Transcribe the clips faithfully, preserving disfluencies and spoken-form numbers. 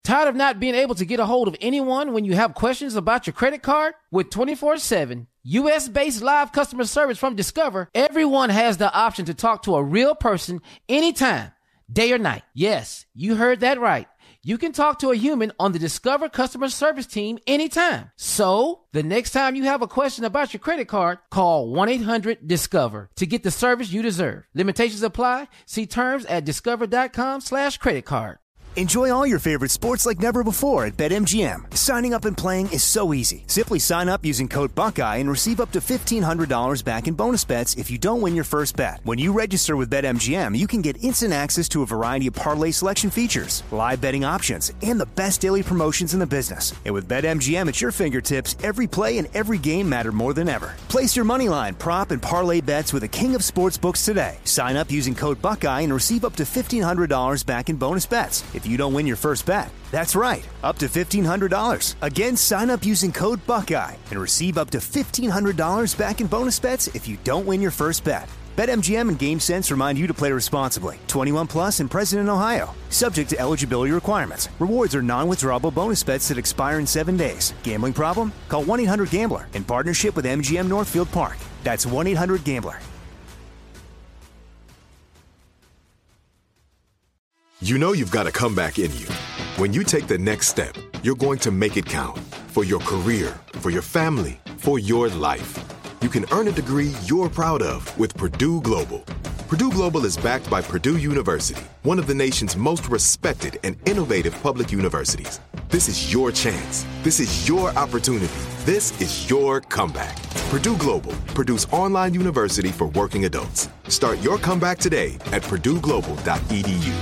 Tired of not being able to get a hold of anyone when you have questions about your credit card? With twenty-four seven U S-based live customer service from Discover, everyone has the option to talk to a real person anytime, day or night. Yes, you heard that right. You can talk to a human on the Discover customer service team anytime. So, the next time you have a question about your credit card, call one eight hundred discover to get the service you deserve. Limitations apply. See terms at discover.com slash credit card. Enjoy all your favorite sports like never before at BetMGM. Signing up and playing is so easy. Simply sign up using code Buckeye and receive up to fifteen hundred dollars back in bonus bets if you don't win your first bet. When you register with BetMGM, you can get instant access to a variety of parlay selection features, live betting options, and the best daily promotions in the business. And with BetMGM at your fingertips, every play and every game matter more than ever. Place your moneyline, prop, and parlay bets with the king of sportsbooks today. Sign up using code Buckeye and receive up to fifteen hundred dollars back in bonus bets if you don't win your first bet. That's right, up to fifteen hundred dollars. Again, sign up using code Buckeye and receive up to fifteen hundred dollars back in bonus bets if you don't win your first bet. BetMGM and GameSense remind you to play responsibly. twenty-one plus and present in Ohio. Subject to eligibility requirements. Rewards are non-withdrawable bonus bets that expire in seven days. Gambling problem? Call one eight hundred gambler in partnership with M G M Northfield Park. That's one eight hundred gambler. You know you've got a comeback in you. When you take the next step, you're going to make it count. For your career, for your family, for your life. You can earn a degree you're proud of with Purdue Global. Purdue Global is backed by Purdue University, one of the nation's most respected and innovative public universities. This is your chance. This is your opportunity. This is your comeback. Purdue Global, Purdue's online university for working adults. Start your comeback today at purdue global dot e d u.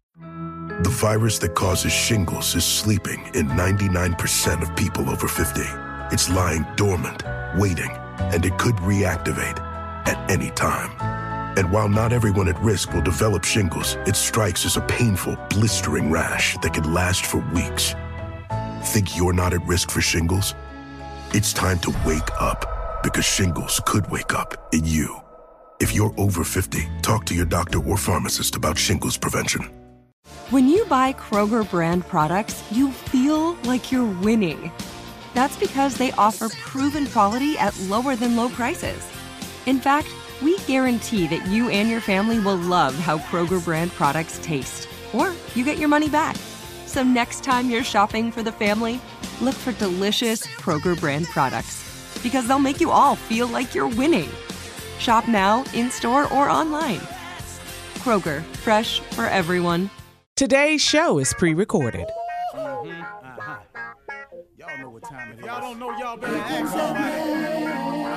The virus that causes shingles is sleeping in ninety-nine percent of people over fifty. It's lying dormant, waiting, and it could reactivate at any time. And while not everyone at risk will develop shingles, it strikes as a painful, blistering rash that can last for weeks. Think you're not at risk for shingles? It's time to wake up, because shingles could wake up in you. If you're over fifty, talk to your doctor or pharmacist about shingles prevention. When you buy Kroger brand products, you feel like you're winning. That's because they offer proven quality at lower than low prices. In fact, we guarantee that you and your family will love how Kroger brand products taste, or you get your money back. So next time you're shopping for the family, look for delicious Kroger brand products, because they'll make you all feel like you're winning. Shop now, in-store, or online. Kroger, fresh for everyone. Today's show is pre-recorded. Mm-hmm. Uh-huh. Y'all know what time it is. Y'all don't know, y'all better ask somebody.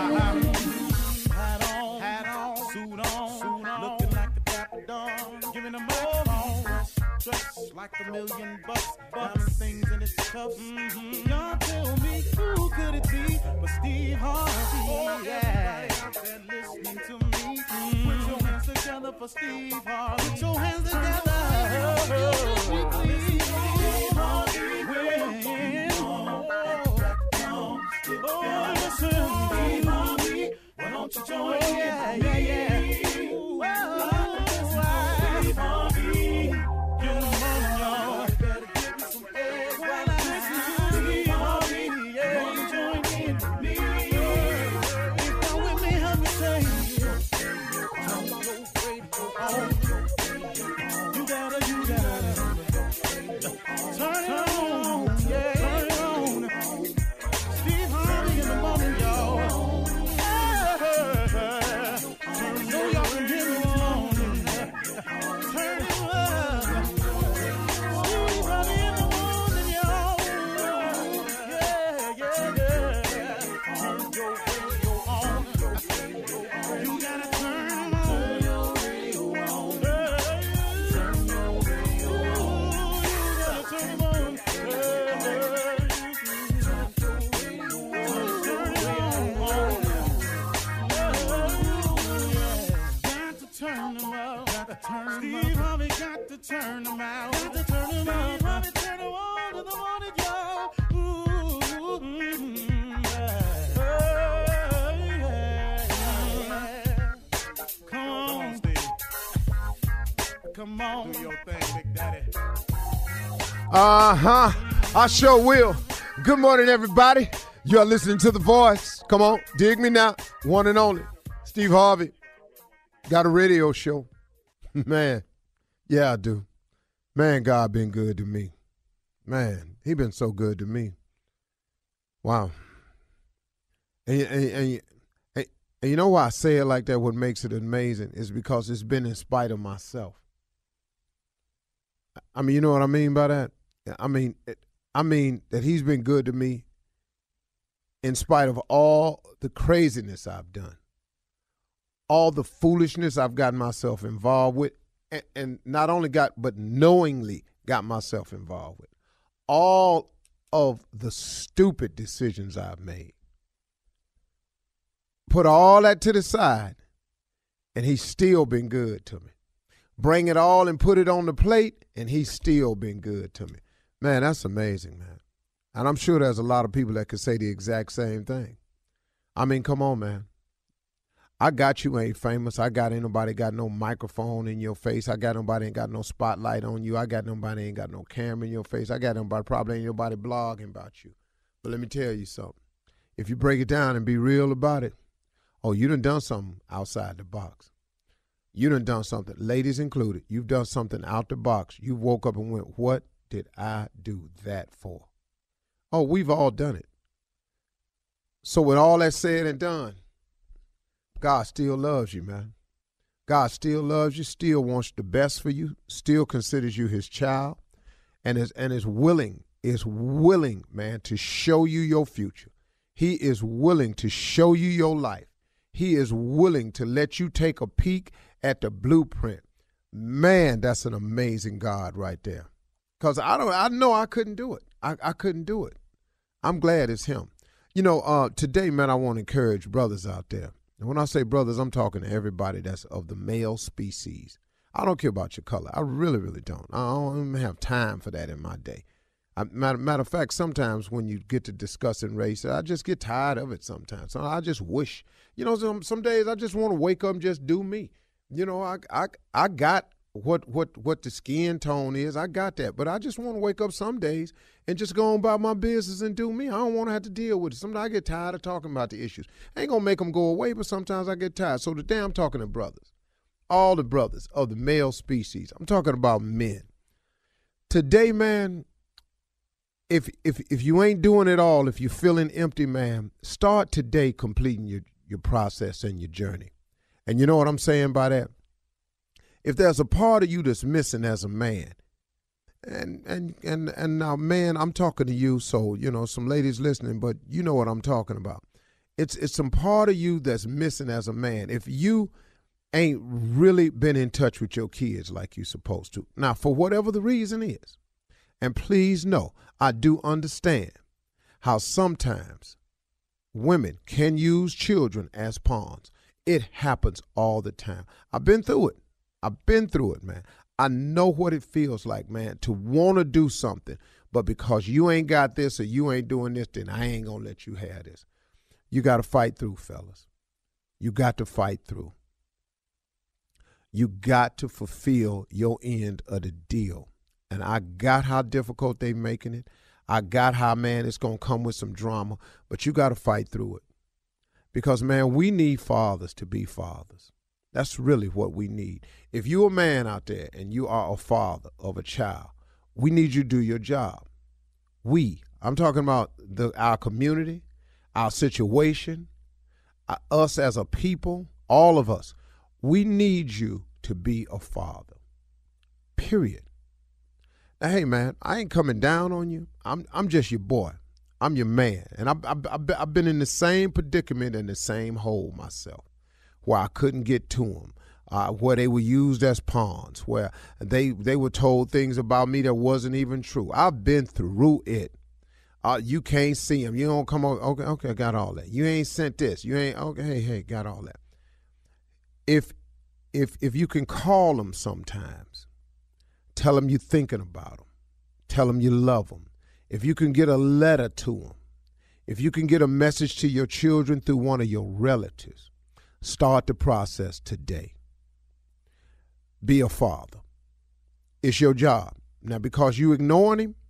Uh-huh. Hat on, hat on, suit on, suit on, looking like a dapper dog, giving them all on. Dressed like a million bucks, diamond things in his cuffs. Mm-hmm. Y'all tell me who could it be but Steve Harvey? Oh, yeah. Everybody out there listening to me. Mm-hmm. Put your hands together for Steve Harvey. Put your hands together. Oh, listen, why don't you join? Yeah, yeah, yeah. Ooh, oh, Steve Harvey, get him on, y'all. Better give me some eggs while I listen to Steve Harvey. Yeah, you join in with me. If you're with me, help me say, don't go afraid to go on. You gotta, you gotta turn it on, yeah, turn it on. Steve Harvey in the morning, y'all. Yeah. So y'all can hear me in the morning. Turn it up. Steve Harvey in the morning, y'all. Yeah, yeah, yeah. Turn your radio on. You gotta turn it on. Your radio on. Turn your radio on. You gotta turn it on. Turn them out. Got to turn them Steve Harvey got to turn them out. Got to turn them out. Steve Harvey turn them on to the morning, y'all. Ooh, mm, yeah. Yeah, yeah. Come on, Steve. Come on. Do your thing, Big Daddy. Uh-huh. I sure will. Good morning, everybody. You are listening to The Voice. Come on, dig me now. One and only. Steve Harvey. Got a radio show. Man. Yeah, I do. Man, God been good to me. Man, he been so good to me. Wow. And, and, and, and, and you know why I say it like that, what makes it amazing, is because it's been in spite of myself. I mean, you know what I mean by that? I mean, I mean that he's been good to me in spite of all the craziness I've done, all the foolishness I've gotten myself involved with, and, and not only got, but knowingly got myself involved with, all of the stupid decisions I've made. Put all that to the side, and he's still been good to me. Bring it all and put it on the plate, and he's still been good to me. Man, that's amazing, man. And I'm sure there's a lot of people that could say the exact same thing. I mean, come on, man. I got you ain't famous. I got ain't nobody got no microphone in your face. I got nobody ain't got no spotlight on you. I got nobody ain't got no camera in your face. I got nobody, probably ain't nobody blogging about you. But let me tell you something. If you break it down and be real about it, oh, you done done something outside the box. You done done something, ladies included. You've done something out the box. You woke up and went, what did I do that for? Oh, we've all done it. So with all that said and done, God still loves you, man. God still loves you, still wants the best for you, still considers you his child, and is and is willing, is willing, man, to show you your future. He is willing to show you your life. He is willing to let you take a peek at the blueprint. Man, that's an amazing God right there. Because I don't, I know I couldn't do it. I, I couldn't do it. I'm glad it's him. You know, uh, today, man, I want to encourage brothers out there. And when I say brothers, I'm talking to everybody that's of the male species. I don't care about your color. I really, really don't. I don't even have time for that in my day. I, matter, matter of fact, sometimes when you get to discussing race, I just get tired of it sometimes. So I just wish, you know, some, some days I just want to wake up and just do me. You know, I I I got what what what the skin tone is. I got that. But I just want to wake up some days and just go on about my business and do me. I don't want to have to deal with it. Sometimes I get tired of talking about the issues. I ain't going to make them go away, but sometimes I get tired. So today I'm talking to brothers, all the brothers of the male species. I'm talking about men. Today, man, if if if you ain't doing it all, if you're feeling empty, man, start today completing your, your process and your journey. And you know what I'm saying by that? If there's a part of you that's missing as a man, and and and and now, man, I'm talking to you, so, you know, some ladies listening, but you know what I'm talking about. It's it's some part of you that's missing as a man. If you ain't really been in touch with your kids like you're supposed to. Now, for whatever the reason is, and please know, I do understand how sometimes women can use children as pawns. It happens all the time. I've been through it. I've been through it, man. I know what it feels like, man, to want to do something, but because you ain't got this or you ain't doing this, then I ain't going to let you have this. You got to fight through, fellas. You got to fight through. You got to fulfill your end of the deal. And I got how difficult they making it. I got how, man, it's going to come with some drama, but you got to fight through it. Because, man, we need fathers to be fathers. That's really what we need. If you're a man out there and you are a father of a child, we need you to do your job. We, I'm talking about the, our community, our situation, uh, us as a people, all of us. We need you to be a father, period. Now, hey, man, I ain't coming down on you. I'm I'm just your boy. I'm your man. And I've, I've, I've been in the same predicament and the same hole myself, where I couldn't get to them, uh, where they were used as pawns, where they, they were told things about me that wasn't even true. I've been through it. Uh, you can't see them. You don't come on. Okay, okay, I got all that. You ain't sent this. You ain't, okay, hey, hey, got all that. If, if, if you can call them sometimes, tell them you're thinking about them. Tell them you love them. If you can get a letter to them, if you can get a message to your children through one of your relatives, start the process today. Be a father. It's your job. Now, because you ignoring him,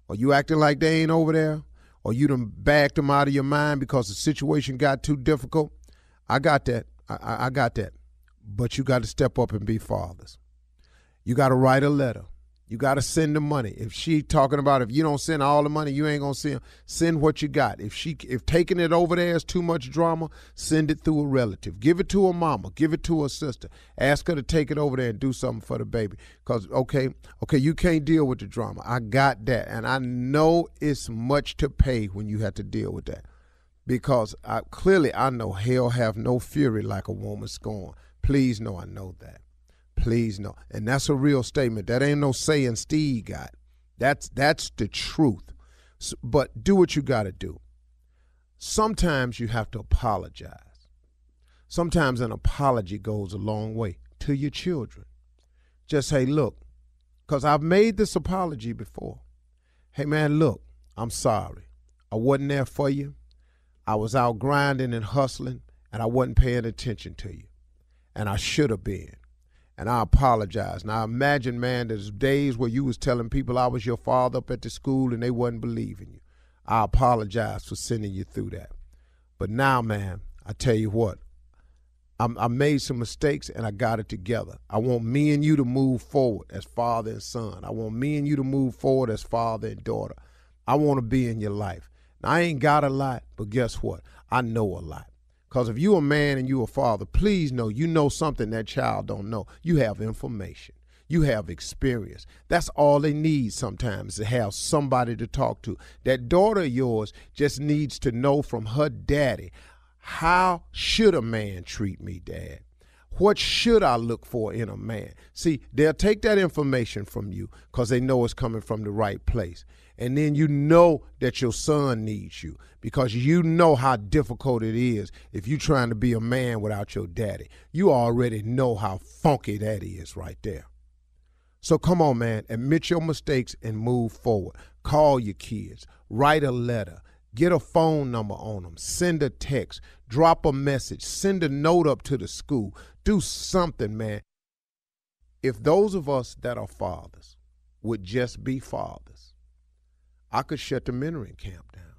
or you acting like they ain't over there, or you done backed them out of your mind because the situation got too difficult, I got that. I, I, I got that. But you got to step up and be fathers. You got to write a letter. You got to send the money. If she talking about if you don't send all the money, you ain't going to send. Send what you got. If she, if taking it over there is too much drama, send it through a relative. Give it to a mama. Give it to a sister. Ask her to take it over there and do something for the baby. Because, okay, okay, you can't deal with the drama. I got that. And I know it's much to pay when you have to deal with that. Because I, clearly I know hell have no fury like a woman scorned. Please know I know that. Please know. And that's a real statement. That ain't no saying Steve got. That's that's the truth. So, but do what you got to do. Sometimes you have to apologize. Sometimes an apology goes a long way to your children. Just say, look, because I've made this apology before. Hey, man, look, I'm sorry. I wasn't there for you. I was out grinding and hustling, and I wasn't paying attention to you. And I should have been. And I apologize. Now, imagine, man, there's days where you was telling people I was your father up at the school and they wasn't believing you. I apologize for sending you through that. But now, man, I tell you what, I'm, I made some mistakes and I got it together. I want me and you to move forward as father and son. I want me and you to move forward as father and daughter. I want to be in your life. Now, I ain't got a lot, but guess what? I know a lot. Because if you a man and you a father, please know you know something that child don't know. You have information. You have experience. That's all they need sometimes, to have somebody to talk to. That daughter of yours just needs to know from her daddy, how should a man treat me, Dad? What should I look for in a man? See, they'll take that information from you because they know it's coming from the right place. And then you know that your son needs you because you know how difficult it is if you're trying to be a man without your daddy. You already know how funky that is right there. So come on, man, admit your mistakes and move forward. Call your kids, write a letter, get a phone number on them, send a text, drop a message, send a note up to the school. Do something, man. If those of us that are fathers would just be fathers, I could shut the mentoring camp down.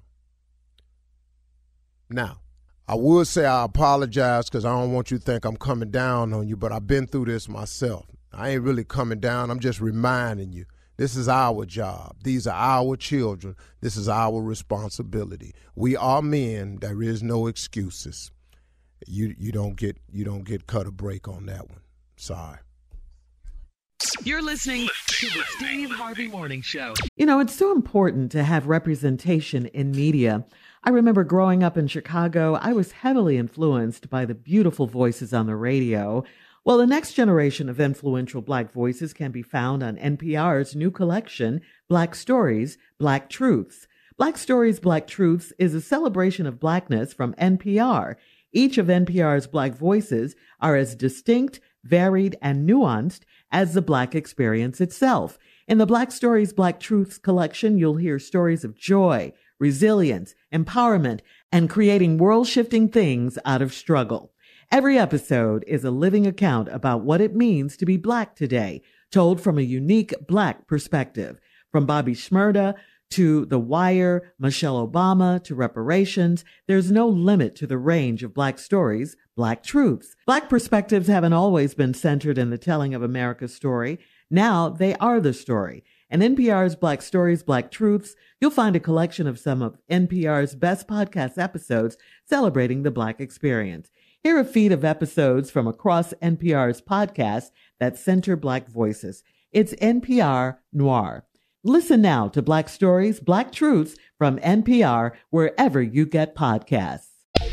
Now, I would say I apologize because I don't want you to think I'm coming down on you, but I've been through this myself. I ain't really coming down. I'm just reminding you, this is our job. These are our children. This is our responsibility. We are men. There is no excuses. You you don't get you don't get cut a break on that one. Sorry. You're listening to the Steve Harvey Morning Show. You know, it's so important to have representation in media. I remember growing up in Chicago, I was heavily influenced by the beautiful voices on the radio. Well, the next generation of influential Black voices can be found on N P R's new collection, Black Stories, Black Truths. Black Stories, Black Truths is a celebration of Blackness from N P R. Each of N P R's Black voices are as distinct, varied, and nuanced as the Black experience itself. In the Black Stories, Black Truths collection, you'll hear stories of joy, resilience, empowerment, and creating world-shifting things out of struggle. Every episode is a living account about what it means to be Black today, told from a unique Black perspective. From Bobby Shmurda to The Wire, Michelle Obama to reparations, there's no limit to the range of Black stories, Black truths. Black perspectives haven't always been centered in the telling of America's story. Now they are the story. In N P R's Black Stories, Black Truths, you'll find a collection of some of N P R's best podcast episodes celebrating the Black experience. Hear a feed of episodes from across N P R's podcasts that center Black voices. It's N P R Noir. Listen now to Black Stories, Black Truths from N P R wherever you get podcasts.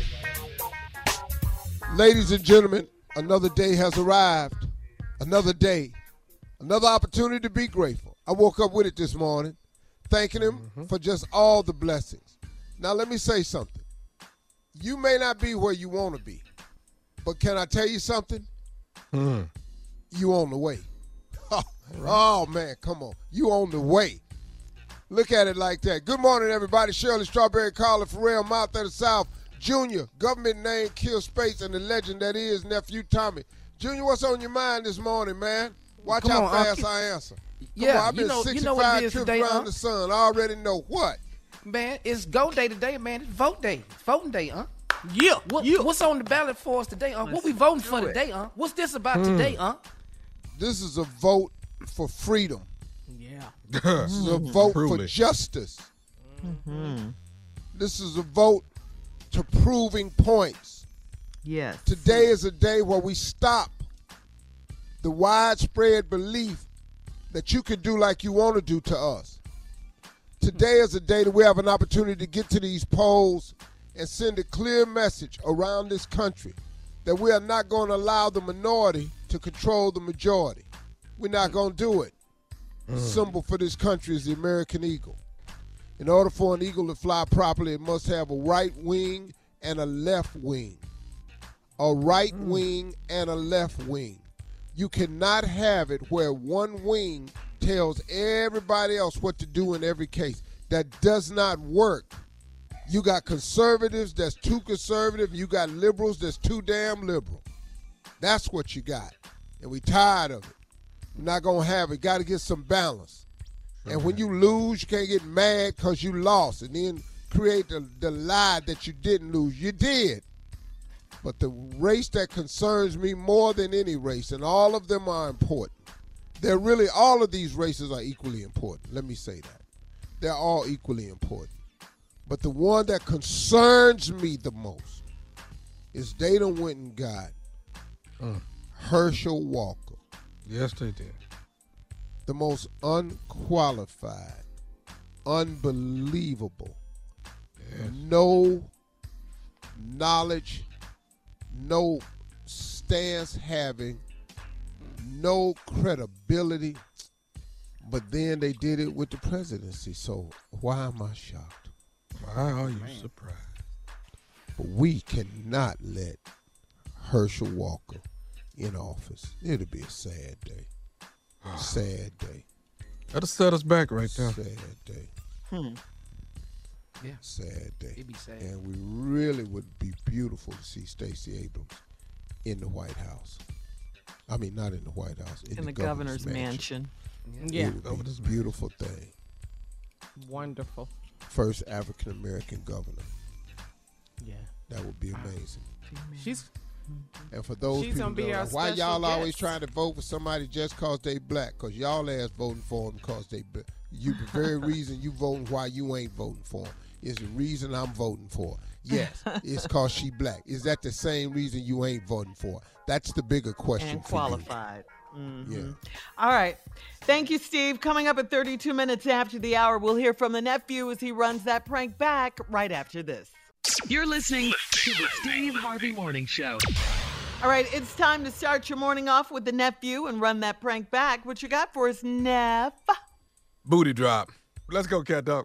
Ladies and gentlemen, another day has arrived. Another day. Another opportunity to be grateful. I woke up with it this morning, thanking him mm-hmm. for just all the blessings. Now let me say something. You may not be where you want to be, but can I tell you something? Mm. You on the way. Oh, right. Oh, man, come on. You on the way. Look at it like that. Good morning, everybody. Shirley Strawberry, Carla Farrell, Mouth of the South, Junior, government name, Kill Space, and the legend that is Nephew Tommy. Junior, what's on your mind this morning, man? Watch Come how on, fast Unc. I answer. Yeah, Come on, I've you been know- you sixty-five know what it is trips today, around Unc. the sun. I already know what. Man, it's go day today, man. It's vote day. It's voting day, huh? Yeah, What, yeah. What's on the ballot for us today, huh? What Let's we voting do for it. today, huh? What's this about Hmm. today, huh? This is a vote for freedom. Yeah. This is a vote for Truly. justice. This is a vote to proving points. Yes. Today is a day where we stop the widespread belief that you can do like you want to do to us. Today is a day that we have an opportunity to get to these polls and send a clear message around this country that we are not going to allow the minority to control the majority. We're not going to do it. The symbol for this country is the American eagle. In order for an eagle to fly properly, it must have a right wing and a left wing. A right wing and a left wing. You cannot have it where one wing tells everybody else what to do in every case. That does not work. You got conservatives that's too conservative. You got liberals that's too damn liberal. That's what you got. And we tired of it. We're not going to have it. Got to get some balance. And when you lose, you can't get mad because you lost and then create the, the lie that you didn't lose. You did. But the race that concerns me more than any race, and all of them are important. They're really, all of these races are equally important. Let me say that. They're all equally important. But the one that concerns me the most is they done went and got Mm. Herschel Walker. Yes, they did. The most unqualified, unbelievable, Yes. no knowledge, no stance having, no credibility, but then they did it with the presidency. So why am I shocked? Why are you surprised? But we cannot let Herschel Walker in office. It'll be a sad day. Sad day. That'll set us back right there. Sad day. Hmm. Yeah. Sad day. It'd be sad. And we really would be beautiful to see Stacey Abrams in the White House. I mean, not in the White House. In, In the governor's mansion. Yeah. It would be a beautiful thing. Wonderful. First African American governor. Yeah. That would be amazing. She's And for those She's people gonna be that are our like, why special y'all always guest. trying to vote for somebody just cause they black? Cause y'all ass voting for them because they black. You the very reason you voting why you ain't voting for them is the reason I'm voting for. Yes, it's cause she black. Is that the same reason you ain't voting for? That's the bigger question And for you. qualified. Mhm. Yeah. All right. Thank you, Steve. Coming up at thirty-two minutes after the hour, we'll hear from the nephew as he runs that prank back right after this. You're listening to the Steve Harvey Morning Show. All right, it's time to start your morning off with the nephew and run that prank back. What you got for us, Neff? Booty drop. Let's go, cat dog.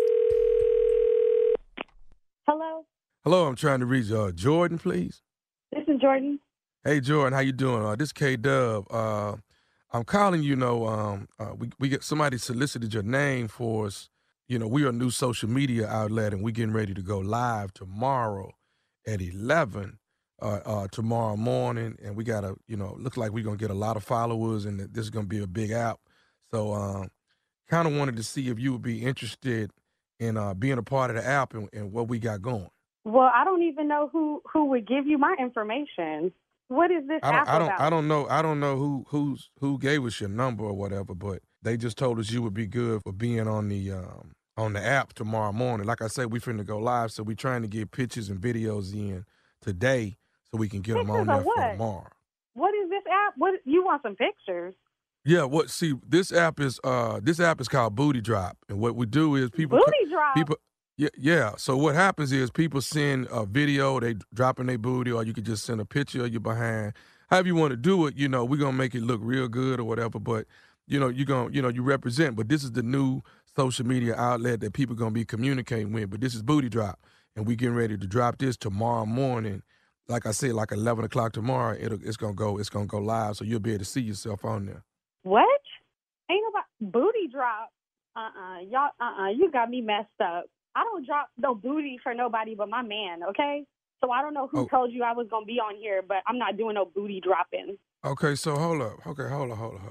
Hello, Hello, I'm trying to reach uh, Jordan, please. this is Jordan. Hey, Jordan, how you doing? Uh, this K Dub. Uh, I'm calling. You know, um, uh, we we get somebody solicited your name for us. You know, we are a new social media outlet, and we getting ready to go live tomorrow at eleven uh, uh, tomorrow morning. And we got a, you know, look like we're gonna get a lot of followers, and that this is gonna be a big app. So, um, kind of wanted to see if you would be interested in uh, being a part of the app and, and what we got going. Well, I don't even know who who would give you my information. What is this I don't, app I don't, about? I don't know. I don't know who who's who gave us your number or whatever, but they just told us you would be good for being on the um, on the app tomorrow morning. Like I said, we finna go live, so we trying to get pictures and videos in today so we can get them on Pictures of there for what? tomorrow. What is this app? What you want some pictures? Yeah, what? See, this app is uh, this app is called Booty Drop, and what we do is people Booty drop? people. Yeah, yeah. So what happens is people send a video, they dropping their booty, or you could just send a picture of you behind. However you want to do it, you know, we're gonna make it look real good or whatever. But you know, you're gonna, you know, you represent. But this is the new social media outlet that people gonna be communicating with. But this is Booty Drop, and we getting ready to drop this tomorrow morning. Like I said, like eleven o'clock tomorrow, it'll, it's gonna go, it's gonna go live, so you'll be able to see yourself on there. What? Ain't nobody booty drop. Uh-uh. Y'all, uh-uh. You got me messed up. I don't drop no booty for nobody but my man, okay? So I don't know who Oh. told you I was going to be on here, but I'm not doing no booty dropping. Okay, so hold up. Okay, hold up, hold up, hold up.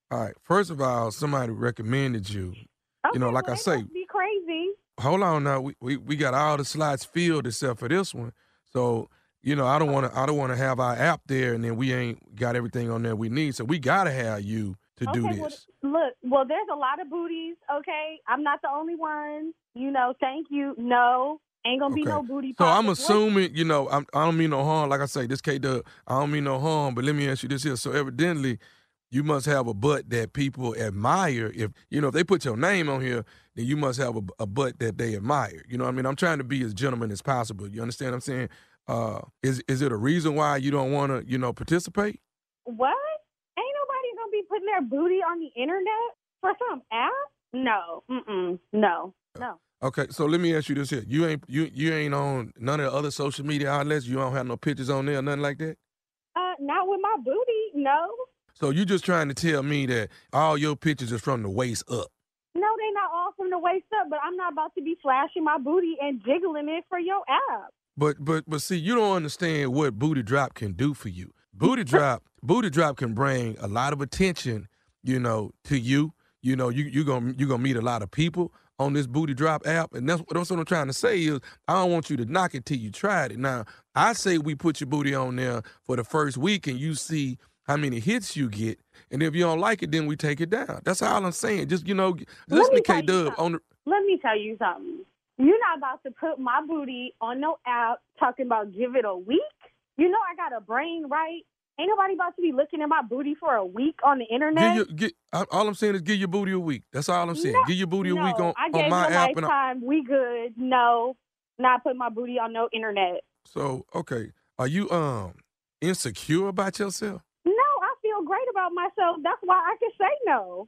All right. First of all, somebody recommended you. Okay, you know, like well, I they say, must be crazy. hold on now. We, we we got all the slots filled except for this one. So, you know, I don't want to I don't want to have our app there and then we ain't got everything on there we need. So we got to have you to okay, do this. Well, look, well, there's a lot of booties, okay? I'm not the only one. You know, thank you. No, ain't going to be Okay. no booty So I'm pockets. assuming, you know, I'm, I don't mean no harm. Like I say, this K-Dub, I don't mean no harm, but let me ask you this here. So evidently, you must have a butt that people admire. If, you know, if they put your name on here, then you must have a, a butt that they admire. You know what I mean? I'm trying to be as gentleman as possible. You understand what I'm saying? Uh, is is it a reason why you don't want to, you know, participate? What? Ain't nobody going to be putting their booty on the internet for some app? No. Mm-mm. No. No. Okay, so let me ask you this here. You ain't you you ain't on none of the other social media outlets? You don't have no pictures on there or nothing like that? Uh, not with my booty, no. So you just trying to tell me that all your pictures is from the waist up? No, they not all from the waist up, but I'm not about to be flashing my booty and jiggling it for your app. But but but see, you don't understand what Booty Drop can do for you. Booty Drop, Booty Drop can bring a lot of attention, you know, to you. You know, you you gonna you gonna meet a lot of people on this Booty Drop app, and that's, that's what I'm trying to say is I don't want you to knock it till you tried it. Now, I say we put your booty on there for the first week, and you see how many hits you get, and if you don't like it, then we take it down. That's all I'm saying. Just, you know, listen to K-Dub on the. Let me tell you something. You're not about to put my booty on no app talking about give it a week. You know I got a brain, right? Ain't nobody about to be looking at my booty for a week on the internet. Give your, get, all I'm saying is give your booty a week. That's all I'm saying. No, give your booty no, a week on, I on gave my you a app. And I, lifetime. We good. No, not putting my booty on no internet. so, okay. Are you um insecure about yourself? No, I feel great about myself. That's why I can say no.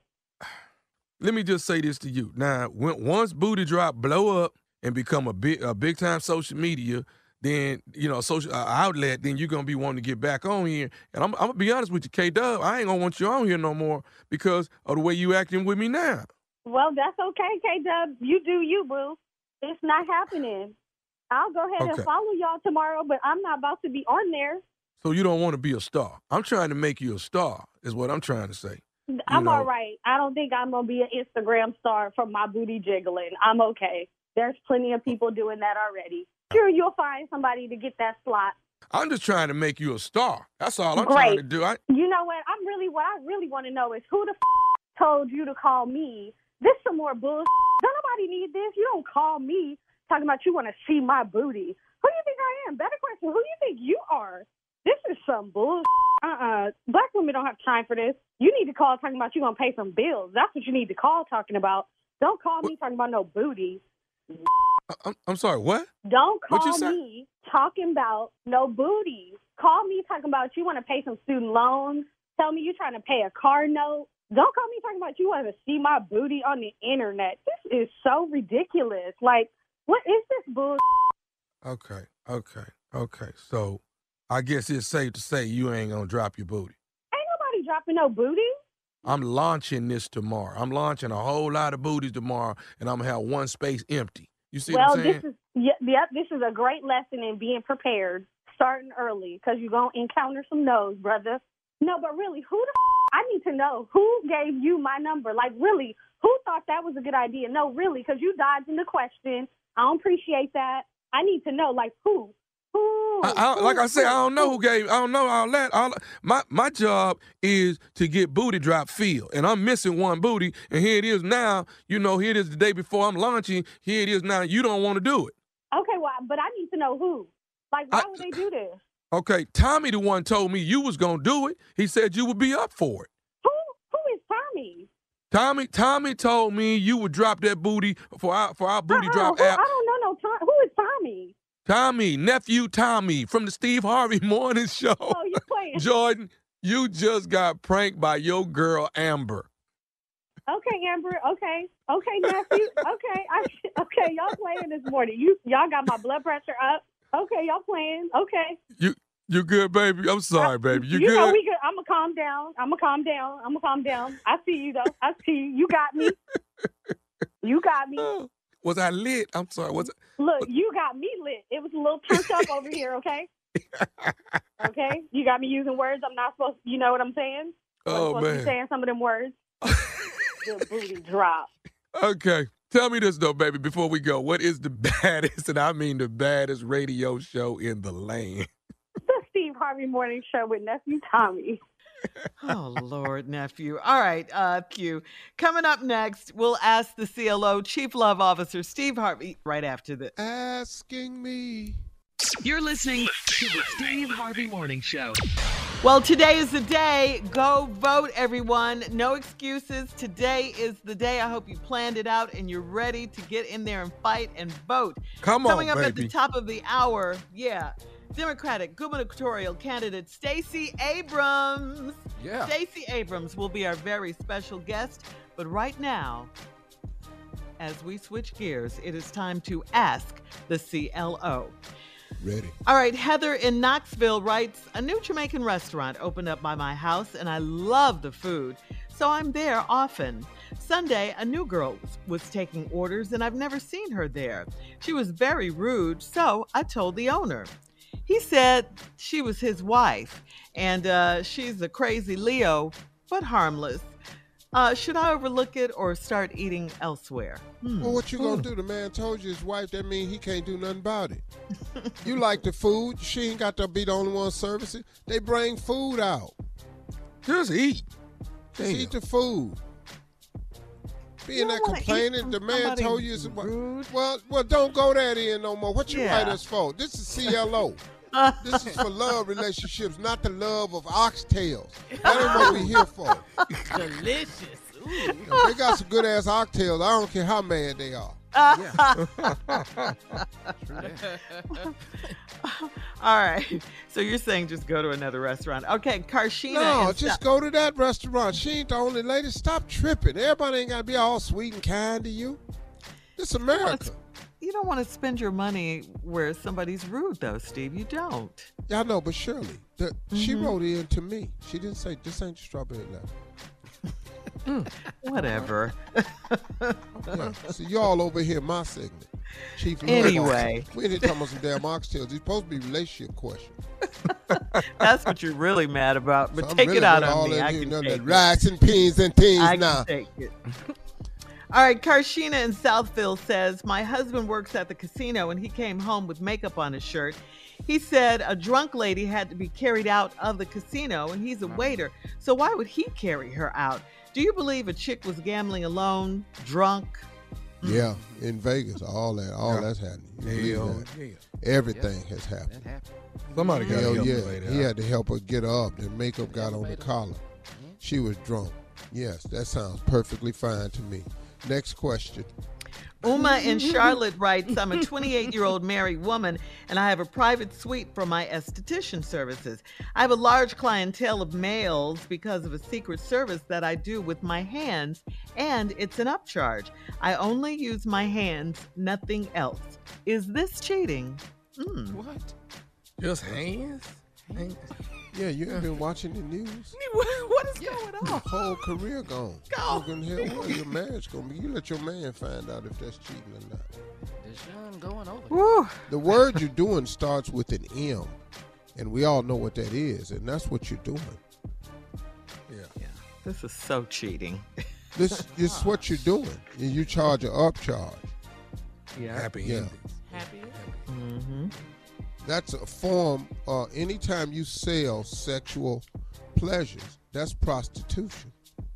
Let me just say this to you. Now, when, once Booty Drop blow up and become a big a big time social media, then, you know, social uh, outlet, then you're going to be wanting to get back on here. And I'm, I'm going to be honest with you, K-Dub, I ain't going to want you on here no more because of the way you acting with me now. Well, that's okay, K-Dub. You do you, boo. It's not happening. I'll go ahead Okay. and follow y'all tomorrow, but I'm not about to be on there. So you don't want to be a star. I'm trying to make you a star is what I'm trying to say. I'm know. all right. I don't think I'm going to be an Instagram star from my booty jiggling. I'm okay. There's plenty of people doing that already. Sure, you'll find somebody to get that slot. I'm just trying to make you a star. That's all I'm Great. trying to do. I, You know what? I'm really, what I really want to know is who the f- told you to call me? This some more bullshit. Don't nobody need this. You don't call me talking about you want to see my booty. Who do you think I am? Better question, who do you think you are? This is some bullshit. Uh-uh. Black women don't have time for this. You need to call talking about you going to pay some bills. That's what you need to call talking about. Don't call me talking about no booty. I'm, I'm sorry, what? Don't What you call say? me talking about no booties. Call me talking about you want to pay some student loans. Tell me you trying to pay a car note. Don't call me talking about you want to see my booty on the internet. This is so ridiculous. Like, what is this bull? Okay, okay, okay. So I guess it's safe to say you ain't going to drop your booty. Ain't nobody dropping no booty. I'm launching this tomorrow. I'm launching a whole lot of booties tomorrow, and I'm going to have one space empty. You see well, what I'm saying? this is yeah, yeah, this is a great lesson in being prepared, starting early, because you're going to encounter some no's, brother. No, but really, who the f- I need to know who gave you my number. Like, really, who thought that was a good idea? No, really, because you dodged in the question. I don't appreciate that. I need to know, like, who? Who? I, I, who, like I said, I don't know who? who gave. I don't know all that. All, my my job is to get Booty Drop filled, and I'm missing one booty. And here it is now. You know, here it is the day before I'm launching. Here it is now. You don't want to do it. Okay, well, but I need to know who. Like, why I- would they do this? Okay, Tommy, the one told me you was gonna do it. He said you would be up for it. Who? Who is Tommy? Tommy, Tommy told me you would drop that booty for our for our Booty Uh-uh, Drop who, app. I don't know no Tom. Who is Tommy? Tommy, nephew Tommy from the Steve Harvey Morning Show. Oh, you playing? Jordan, you just got pranked by your girl Amber. Okay, Amber. Okay, okay, nephew. Okay, I, okay. Y'all playing this morning. You y'all got my blood pressure up. Okay, y'all playing. Okay. You you good, baby? I'm sorry, baby. You, You good? know we good. I'm gonna calm down. I'm gonna calm down. I'm gonna calm down. I see you though. I see you. You got me. You got me. Was I lit? I'm sorry. Was I? Look, you got me lit. It was a little turned up over here. Okay. Okay. You got me using words I'm not supposed. You know what I'm saying? Oh, Wasn't supposed to be man. saying some of them words. The booty drop. Okay. Tell me this, though, baby, before we go. What is the baddest, and I mean the baddest radio show in the land? The Steve Harvey Morning Show with Nephew Tommy. Oh, Lord, nephew. All right, uh, Q. Coming up next, we'll ask the C L O Chief Love Officer Steve Harvey right after this. Asking me. You're listening to the Steve Harvey Morning Show. Well, today is the day. Go vote, everyone. No excuses. Today is the day. I hope you planned it out and you're ready to get in there and fight and vote. Come on, Coming up at baby. the top of the hour, yeah, Democratic gubernatorial candidate Stacey Abrams. Yeah. Stacey Abrams will be our very special guest. But right now, as we switch gears, it is time to ask the C L O. Ready. All right, Heather in Knoxville writes, a new Jamaican restaurant opened up by my house, and I love the food, so I'm there often. Sunday, a new girl was, was taking orders, and I've never seen her there. She was very rude, so I told the owner. He said she was his wife, and uh, she's a crazy Leo, but harmless. Uh, should I overlook it or start eating elsewhere? Hmm. Well, what you gonna do? The man told you his wife. That mean he can't do nothing about it. You like the food. She ain't got to be the only one servicing. They bring food out. Just eat. Just Damn. eat the food. Being You that don't wanna eat complaining, from the man somebody told you it's rude. well, well, don't go there then no more. What you Yeah. write us for? This is C L O. This is for love relationships, not the love of oxtails. That ain't what we here for. Delicious. Ooh. If they got some good ass oxtails, I don't care how mad they are. All right. So you're saying just go to another restaurant. Okay, Karshina. No, and just Sa- go to that restaurant. She ain't the only lady. Stop tripping. Everybody ain't got to be all sweet and kind to you. This America. You don't want to spend your money where somebody's rude, though, Steve. You don't. Yeah, I know, but Shirley, the, she Mhm. wrote in to me. She didn't say, this ain't strawberry letter. Whatever. Yeah. So y'all over here, my segment. Chief Love Anyway. Officer. We ain't talking about some damn oxtails. These supposed to be relationship questions. That's what you're really mad about. But So I'm take really it out with all on me. that I here, can none of take that it. rice and peas and teas I now. can take it. All right, Karshina in Southville says, my husband works at the casino and he came home with makeup on his shirt. He said a drunk lady had to be carried out of the casino and he's a waiter. So why would he carry her out? Do you believe a chick was gambling alone, drunk? Yeah, in Vegas, all that, all Yeah. that's happening. You believe Hell, that? yeah. Everything has happened. That happened. Somebody got to Hell help yeah, the lady he out. had to help her get her up. The makeup got on the collar. She was drunk. Yes, that sounds perfectly fine to me. Next question. Uma in Charlotte writes, I'm a twenty-eight-year-old married woman, and I have a private suite for my esthetician services. I have a large clientele of males because of a secret service that I do with my hands, and it's an upcharge. I only use my hands, nothing else. Is this cheating? Mm. What? Just hands? Hands. Yeah, you ain't been watching the news. What is going on? Your whole career gone. Go. You can hear what your marriage gonna be. You let your man find out if that's cheating or not. Deshaun going over. Woo. The word you're doing starts with an M, and we all know what that is, and that's what you're doing. Yeah. This is so cheating. This, this is what you're doing. And you charge an upcharge. Yeah. Happy Yeah. endings. Happy? Mm-hmm. That's a form, uh, anytime you sell sexual pleasures, that's prostitution.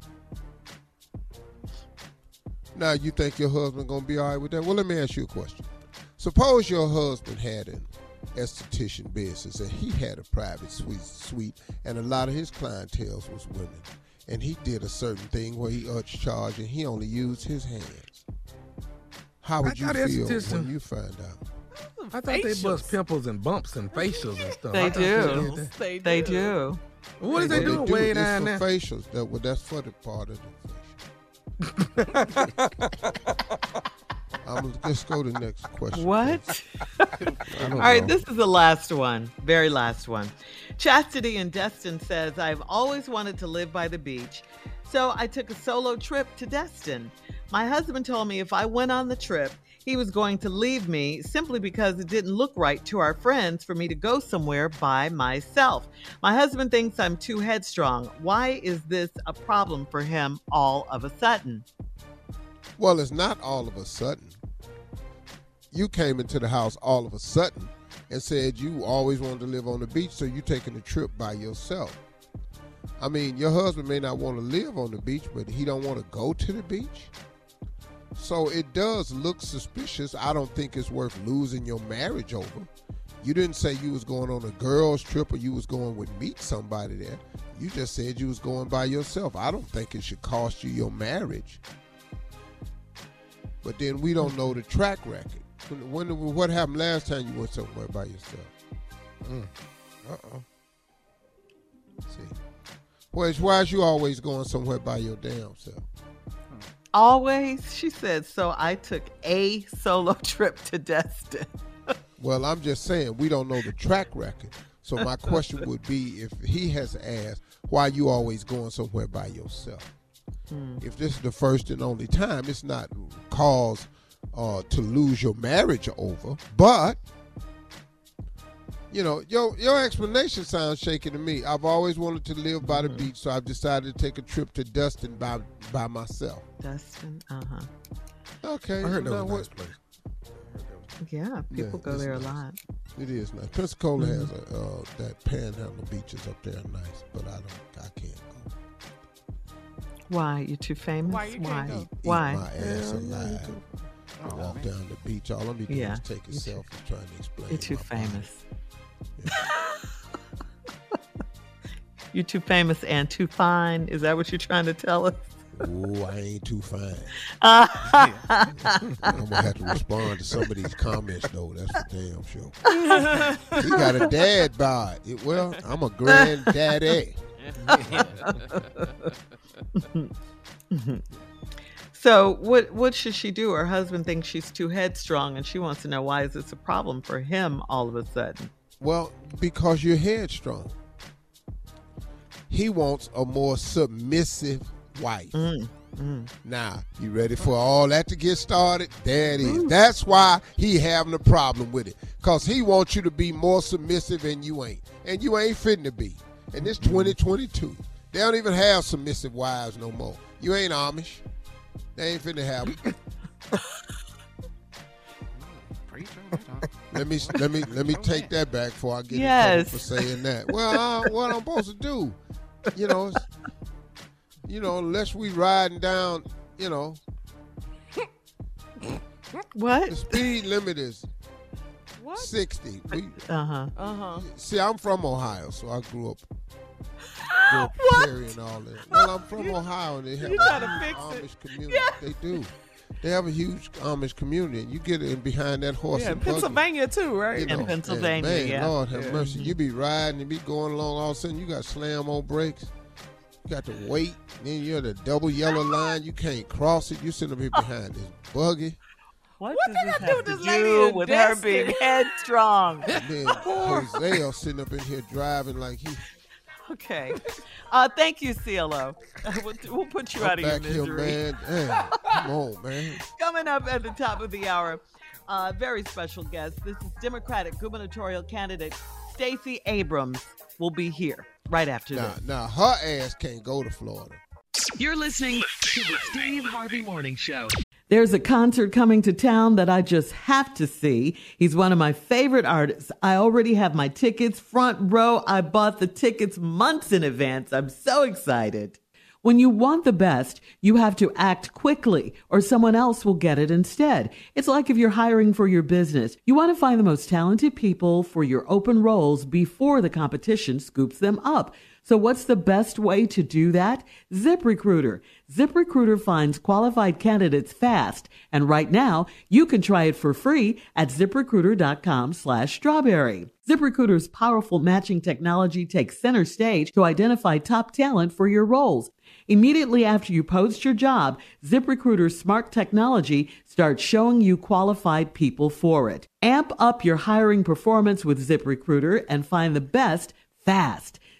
Now, you think your husband going to be all right with that? Well, let me ask you a question. Suppose your husband had an esthetician business and he had a private suite, suite and a lot of his clientele was women, and he did a certain thing where he upcharged and he only used his hands. How would I you thought feel esthetician- when you find out? I thought they bust pimples and bumps and facials and stuff. I They thought did do. that. They, They do. do. What is What they doing do way is down for there? facials. That, well, that's for the part of the facial. I'm gonna just go to the next question. What? I don't All right, know. this is the last one, very last one. Chastity in Destin says, I've always wanted to live by the beach, so I took a solo trip to Destin. My husband told me if I went on the trip, he was going to leave me simply because it didn't look right to our friends for me to go somewhere by myself. My husband thinks I'm too headstrong. Why is this a problem for him all of a sudden? Well, it's not all of a sudden. You came into the house all of a sudden and said you always wanted to live on the beach, so you taking a trip by yourself. I mean, your husband may not want to live on the beach, but he don't want to go to the beach. So it does look suspicious. I don't think it's worth losing your marriage over. You didn't say you was going on a girls trip or you was going to meet somebody there. You just said you was going by yourself. I don't think it should cost you your marriage. But then we don't know the track record. When, when what happened last time you went somewhere by yourself? Mm. Uh-oh. See. Well, why is you always going somewhere by your damn self? Always, she said, so I took a solo trip to Destin. Well, I'm just saying, we don't know the track record. So my question would be, if he has asked, why you always going somewhere by yourself? Hmm. If this is the first and only time, it's not cause uh, to lose your marriage over. But, you know, your your explanation sounds shaky to me. I've always wanted to live by the mm-hmm. beach, so I've decided to take a trip to Destin by by myself. Destin, uh-huh. Okay. I heard so that was a what, nice place. Yeah, people yeah, go there nice. a lot. It is nice. Pensacola mm-hmm. has a, uh, that Panhandle beaches up there are nice, but I don't, I can't go. Why? You're too famous? Why you can't Eat, eat Why? my ass Yeah, alive. Oh, I walk man. down the beach. All I'm doing Yeah. is take a selfie trying to explain. You're too my famous. Yeah. You're too famous and too fine. Is that what you're trying to tell us? Oh, I ain't too fine. I'm gonna have to respond to some of these comments though. That's for damn sure. He got a dad bod. It, well, I'm a granddaddy. So what what should she do? Her husband thinks she's too headstrong, and she wants to know, why is this a problem for him all of a sudden? Well, because you're headstrong. He wants a more submissive wife. Mm, mm. Now, you ready for all that to get started? There it is. That's why he having a problem with it. Because he wants you to be more submissive and you ain't. And you ain't fitting to be. And it's twenty twenty-two. They don't even have submissive wives no more. You ain't Amish. They ain't finna have them. Let me let me let me take that back before I get Yes. in trouble for saying that. Well, uh, what I'm supposed to do? You know, it's, you know, unless we riding down, you know, What? the speed limit is What? sixty. We, Uh-huh. Uh-huh. see, I'm from Ohio, so I grew up. Grew up Perry and all that. Well, I'm from Ohio, and they have You a trying to huge fix Amish it. community. They do. They have a huge Amish community, and you get in behind that horse Yeah, and buggy. Pennsylvania too, right? You know, In Pennsylvania, and man, yeah. Lord have Yeah. mercy. You be riding and be going along, all of a sudden you got slam on brakes. You got to wait. Then you're the double yellow line. You can't cross it. You sitting up here behind this buggy. What, What does they this got to do have with to this lady do in with her Destin? being headstrong? And then Hosea sitting up in here driving like he Okay. Uh, thank you, C L O. We'll, we'll put you I'm out of your back here, misery. man. Damn, come on, man. Coming up at the top of the hour, uh, very special guest. This is Democratic gubernatorial candidate Stacey Abrams will be here right after Now, this. now her ass can't go to Florida. You're listening to the Steve Harvey Morning Show. There's a concert coming to town that I just have to see. He's one of my favorite artists. I already have my tickets front row. I bought the tickets months in advance. I'm so excited. When you want the best, you have to act quickly or someone else will get it instead. It's like if you're hiring for your business. You want to find the most talented people for your open roles before the competition scoops them up. So what's the best way to do that? ZipRecruiter. ZipRecruiter finds qualified candidates fast. And right now, you can try it for free at ZipRecruiter.com slash strawberry. ZipRecruiter's powerful matching technology takes center stage to identify top talent for your roles. Immediately after you post your job, ZipRecruiter's smart technology starts showing you qualified people for it. Amp up your hiring performance with ZipRecruiter and find the best fast.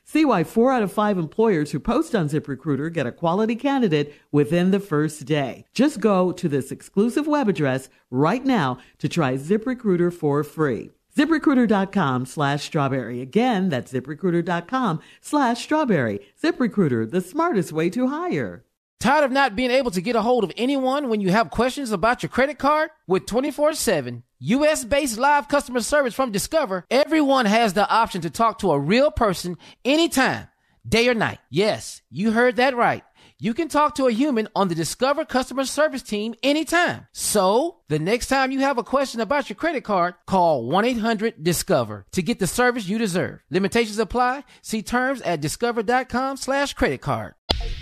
See why four out of five employers who post on ZipRecruiter get a quality candidate within the first day. Just go to this exclusive web address right now to try ZipRecruiter for free. ZipRecruiter.com slash strawberry. Again, that's ZipRecruiter.com slash strawberry. ZipRecruiter, the smartest way to hire. Tired of not being able to get a hold of anyone when you have questions about your credit card? With twenty-four seven U S-based live customer service from Discover, everyone has the option to talk to a real person anytime, day or night. Yes, you heard that right. You can talk to a human on the Discover customer service team anytime. So, the next time you have a question about your credit card, call one eight hundred discover to get the service you deserve. Limitations apply. See terms at discover.com slash credit card.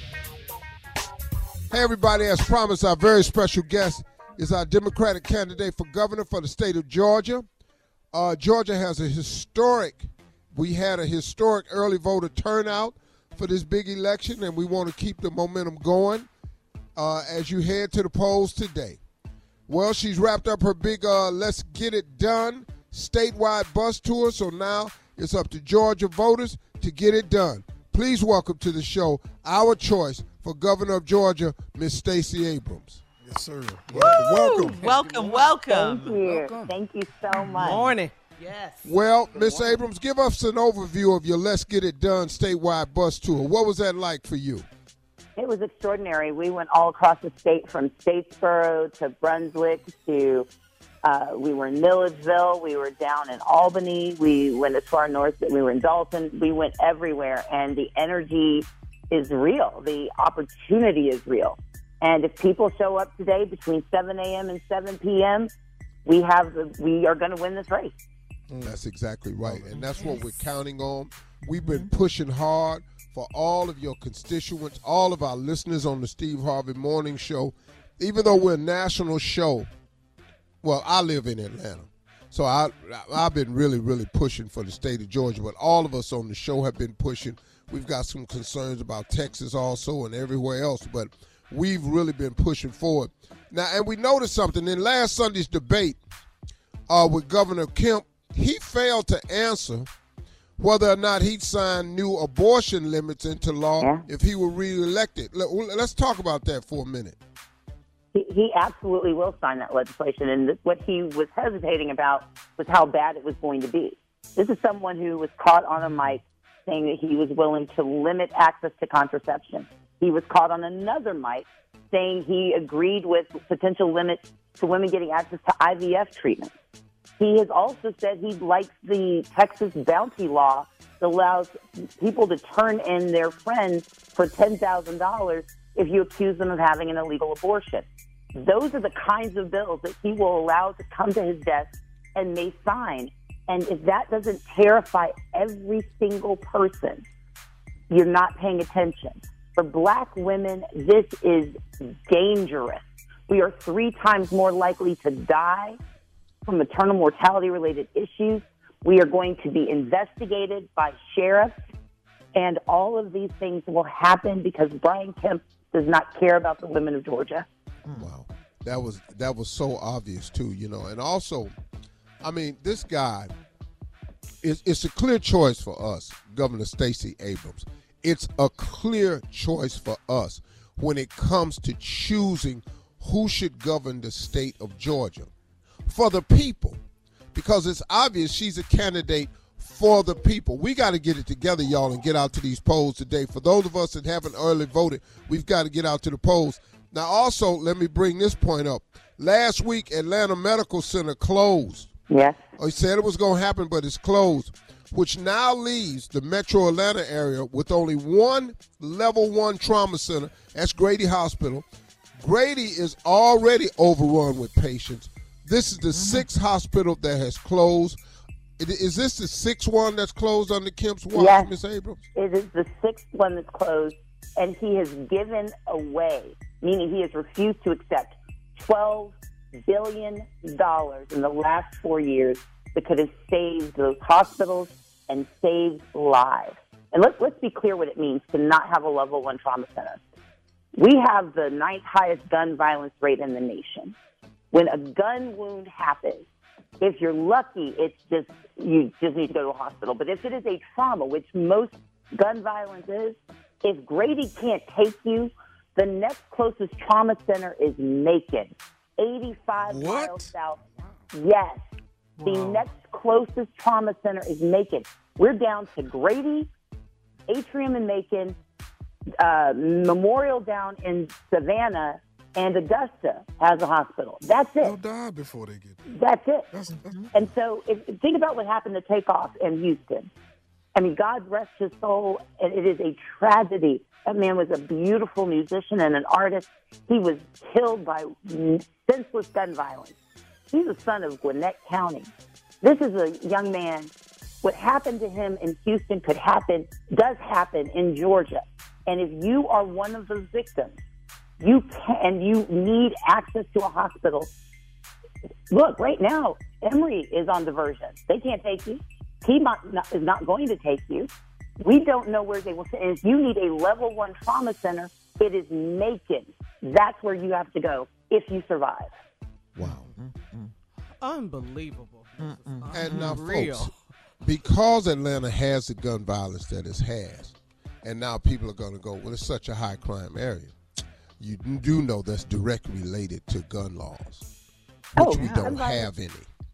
Hey, everybody, as promised, our very special guest is our Democratic candidate for governor for the state of Georgia. Uh, Georgia has a historic, we had a historic early voter turnout for this big election, and we want to keep the momentum going uh, as you head to the polls today. Well, she's wrapped up her big uh, Let's Get It Done statewide bus tour, so now it's up to Georgia voters to get it done. Please welcome to the show our choice for governor of Georgia, Miss Stacey Abrams. Yes, sir. Welcome. Welcome, welcome. Thank you. Welcome. Thank you so much. Morning. Yes. Well, Miss Abrams, give us an overview of your Let's Get It Done statewide bus tour. What was that like for you? It was extraordinary. We went all across the state from Statesboro to Brunswick to, uh, we were in Milledgeville. We were down in Albany. We went as far north that we were in Dalton. We went everywhere, and the energy is real. The opportunity is real. And if people show up today between seven a.m. and seven p.m., we have the, we are going to win this race. That's exactly right, and that's what we're counting on. We've been pushing hard for all of your constituents, all of our listeners on the Steve Harvey Morning Show. Even though we're a national show, well, I live in Atlanta, so I, I've been really, really pushing for the state of Georgia, but all of us on the show have been pushing. We've got some concerns about Texas also and everywhere else, but we've really been pushing forward. Now, and we noticed something. In last Sunday's debate uh, with Governor Kemp, he failed to answer whether or not he'd sign new abortion limits into law yeah. if he were reelected. Let's talk about that for a minute. He, he absolutely will sign that legislation, and this, what he was hesitating about was how bad it was going to be. This is someone who was caught on a mic saying that he was willing to limit access to contraception. He was caught on another mic saying he agreed with potential limits to women getting access to I V F treatment. He has also said he likes the Texas bounty law that allows people to turn in their friends for ten thousand dollars if you accuse them of having an illegal abortion. Those are the kinds of bills that he will allow to come to his desk and may sign. And if that doesn't terrify every single person, you're not paying attention. For black women, this is dangerous. We are three times more likely to die from maternal mortality-related issues. We are going to be investigated by sheriffs, and all of these things will happen because Brian Kemp does not care about the women of Georgia. Wow, that was that was so obvious too, you know. And also, I mean, this guy is it's a clear choice for us, Governor Stacey Abrams. It's a clear choice for us when it comes to choosing who should govern the state of Georgia. For the people, because it's obvious she's a candidate for the people. We got to get it together, y'all, and get out to these polls today. For those of us that haven't early voted, we've got to get out to the polls. Now, also, let me bring this point up. Last week, Atlanta Medical Center closed. Yes. He said it was going to happen, but it's closed, which now leaves the metro Atlanta area with only one level one trauma center. That's Grady Hospital. Grady is already overrun with patients. This is the mm-hmm. sixth hospital that has closed. Is this the sixth one that's closed under Kemp's watch, yes, Miz Abrams? It is the sixth one that's closed, and he has given away, meaning he has refused to accept twelve billion dollars in the last four years that could have saved those hospitals and saved lives. And let's, let's be clear what it means to not have a level one trauma center. We have the ninth highest gun violence rate in the nation. When a gun wound happens, if you're lucky, it's just you just need to go to a hospital. But if it is a trauma, which most gun violence is? If Grady can't take you, the next closest trauma center is Macon, eighty-five What? miles south. Yes. The Wow. next closest trauma center is Macon. We're down to Grady, Atrium in Macon, uh, Memorial down in Savannah, and Augusta has a hospital. That's it. They'll die before they get there. That's it. That's, that's, And so if, think about what happened to Takeoff in Houston. I mean, God rest his soul, and it is a tragedy. That man was a beautiful musician and an artist. He was killed by senseless gun violence. He's the son of Gwinnett County. This is a young man. What happened to him in Houston could happen, does happen in Georgia. And if you are one of those victims, you can, and you need access to a hospital. Look, right now, Emory is on diversion. They can't take you. Piedmont not, is not going to take you. We don't know where they will sit. And if you need a level one trauma center, it is Macon. That's where you have to go if you survive. Wow. Unbelievable. And now, Unreal. folks, because Atlanta has the gun violence that it has, and now people are going to go, well, it's such a high crime area. You do know that's directly related to gun laws, which Oh, we yeah. don't Gun violence- have any.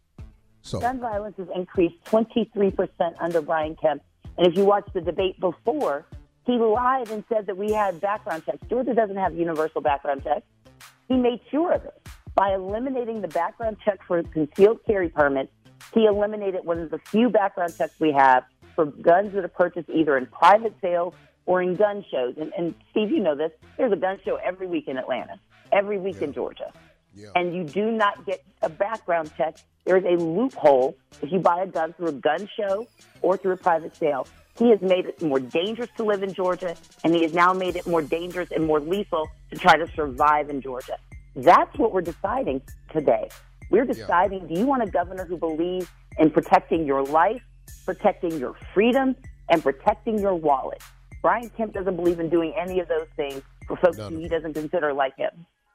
So, Gun violence has increased twenty-three percent under Brian Kemp. And if you watched the debate before, he lied and said that we had background checks. Georgia doesn't have universal background checks. He made sure of it. By eliminating the background check for concealed carry permits, he eliminated one of the few background checks we have for guns that are purchased either in private sales or in gun shows. And, and Steve, you know this. There's a gun show every week in Atlanta, every week Yeah. in Georgia. yeah. And you do not get a background check. There is a loophole if you buy a gun through a gun show or through a private sale. He has made it more dangerous to live in Georgia, and he has now made it more dangerous and more lethal to try to survive in Georgia. That's what we're deciding today. We're deciding, do you want a governor who believes in protecting your life, protecting your freedom, and protecting your wallet? Brian Kemp doesn't believe in doing any of those things for folks None who of he it. doesn't consider like him.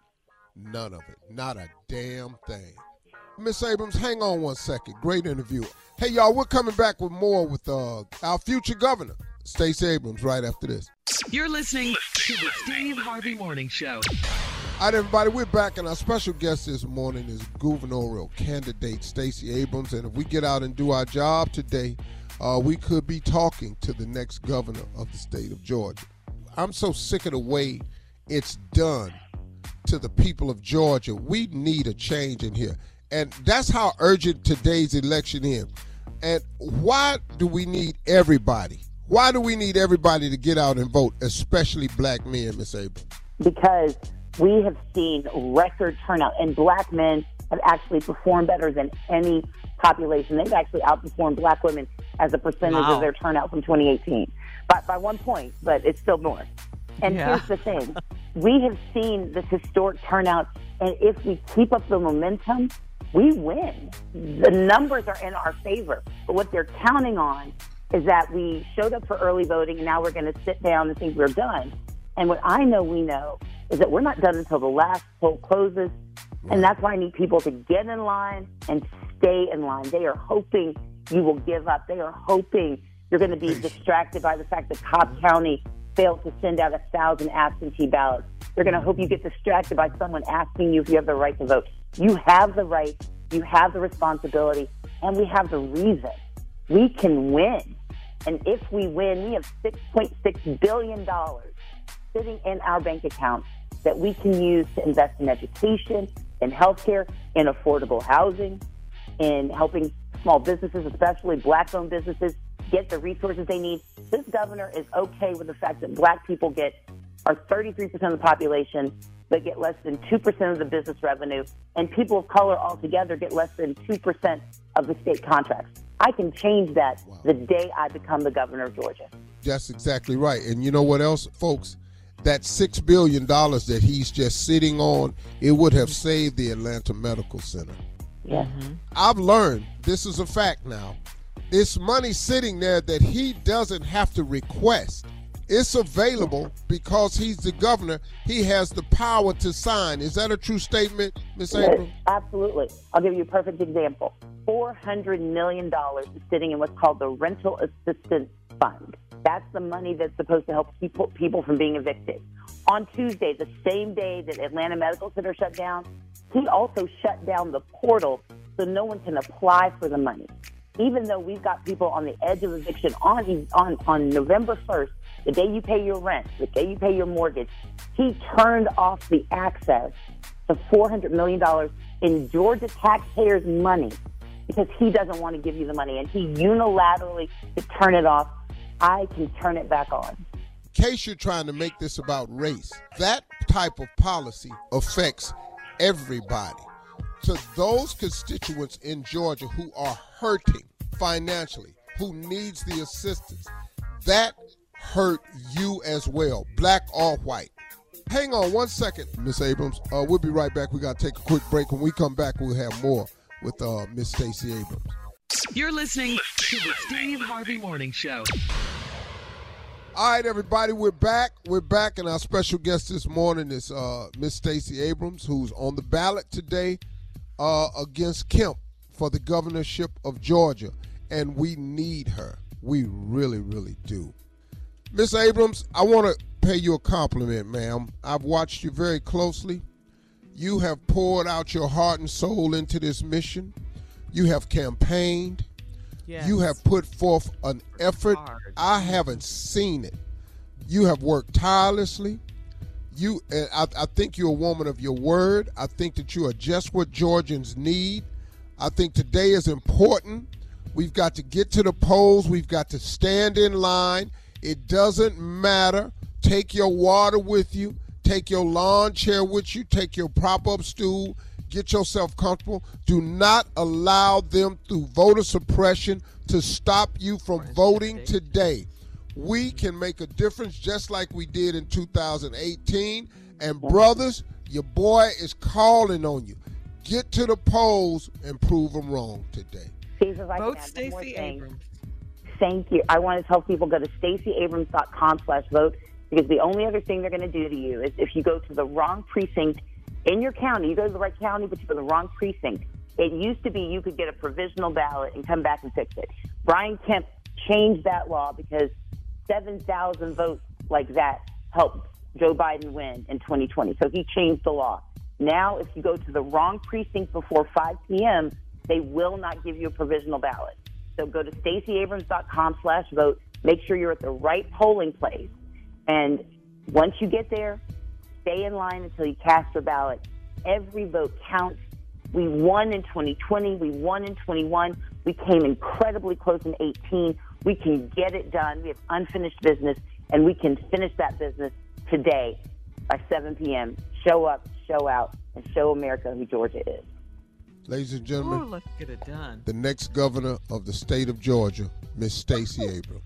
None of it. Not a damn thing. Miss Abrams, hang on one second. Great interview. Hey, y'all, we're coming back with more with uh, our future governor, Stacey Abrams, right after this. You're listening to the Steve Harvey Morning Show. All right, everybody, we're back, and our special guest this morning is gubernatorial candidate Stacey Abrams. And if we get out and do our job today, uh, we could be talking to the next governor of the state of Georgia. I'm so sick of the way it's done to the people of Georgia. We need a change in here. And that's how urgent today's election is. And why do we need everybody? Why do we need everybody to get out and vote, especially black men, Miss Abrams? Because we have seen record turnout, and black men have actually performed better than any population. They've actually outperformed black women as a percentage Wow. of their turnout from twenty eighteen, by, by one point, but it's still more. And Yeah. here's the thing. We have seen this historic turnout, and if we keep up the momentum, we win. The numbers are in our favor. But what they're counting on is that we showed up for early voting, and now we're going to sit down and think we're done. And what I know we know is that we're not done until the last poll closes. And that's why I need people to get in line and stay in line. They are hoping you will give up. They are hoping you're going to be distracted by the fact that Cobb County failed to send out a thousand absentee ballots. They're going to hope you get distracted by someone asking you if you have the right to vote. You have the right, you have the responsibility, and we have the reason. We can win. And if we win, we have six point six billion dollars sitting in our bank account that we can use to invest in education, in healthcare, in affordable housing, in helping small businesses, especially black-owned businesses, get the resources they need. This governor is okay with the fact that black people get are thirty-three percent of the population, but get less than two percent of the business revenue, and people of color altogether get less than two percent of the state contracts. I can change that wow. the day I become the governor of Georgia. That's exactly right. And you know what else, folks? That six billion dollars that he's just sitting on, it would have saved the Atlanta Medical Center. Yeah. Mm-hmm. I've learned, this is a fact now, it's money sitting there that he doesn't have to request. It's available because he's the governor. He has the power to sign. Is that a true statement, Miz Yes, Abrams? absolutely. I'll give you a perfect example. four hundred million dollars is sitting in what's called the Rental Assistance Fund. That's the money that's supposed to help people, people from being evicted. On Tuesday, the same day that Atlanta Medical Center shut down, he also shut down the portal so no one can apply for the money. Even though we've got people on the edge of eviction on, on, on November first, the day you pay your rent, the day you pay your mortgage, he turned off the access to four hundred million dollars in Georgia taxpayers' money because he doesn't want to give you the money, and he unilaterally could turn it off. I can turn it back on. In case you're trying to make this about race, that type of policy affects everybody. To those constituents in Georgia who are hurting financially, who needs the assistance, that hurt you as well, black or white. Hang on one second, Miss Abrams. Uh, we'll be right back. We got to take a quick break. When we come back, we'll have more with uh, Miss Stacey Abrams. You're listening to the Steve Harvey Morning Show. All right, everybody, we're back. We're back, and our special guest this morning is uh, Miss Stacey Abrams, who's on the ballot today uh, against Kemp for the governorship of Georgia, and we need her. We really, really do. Miss Abrams, I want to pay you a compliment, ma'am. I've watched you very closely. You have poured out your heart and soul into this mission. You have campaigned. Yes. You have put forth an effort. I haven't seen it. You have worked tirelessly. You, and I, I think you're a woman of your word. I think that you are just what Georgians need. I think today is important. We've got to get to the polls. We've got to stand in line. It doesn't matter. Take your water with you. Take your lawn chair with you. Take your prop-up stool. Get yourself comfortable. Do not allow them through voter suppression to stop you from voting today. We can make a difference just like we did in two thousand eighteen. And brothers, your boy is calling on you. Get to the polls and prove them wrong today. Steve, if I Vote can add one more Stacey thing. Abrams. Thank you. I want to tell people go to stacey abrams dot com slash vote because the only other thing they're going to do to you is if you go to the wrong precinct in your county, you go to the right county, but you go to the wrong precinct. It used to be you could get a provisional ballot and come back and fix it. Brian Kemp changed that law because seven thousand votes like that helped Joe Biden win in twenty twenty. So he changed the law. Now, if you go to the wrong precinct before five p.m., they will not give you a provisional ballot. So go to stacey abrams dot com slash vote. Make sure you're at the right polling place. And once you get there, stay in line until you cast your ballot. Every vote counts. We won in twenty twenty. We won in twenty-one. We came incredibly close in eighteen. We can get it done. We have unfinished business, and we can finish that business today by seven p.m. Show up, show out, and show America who Georgia is. Ladies and gentlemen, Ooh, let's get it done. the next governor of the state of Georgia, Miss Stacey Abrams.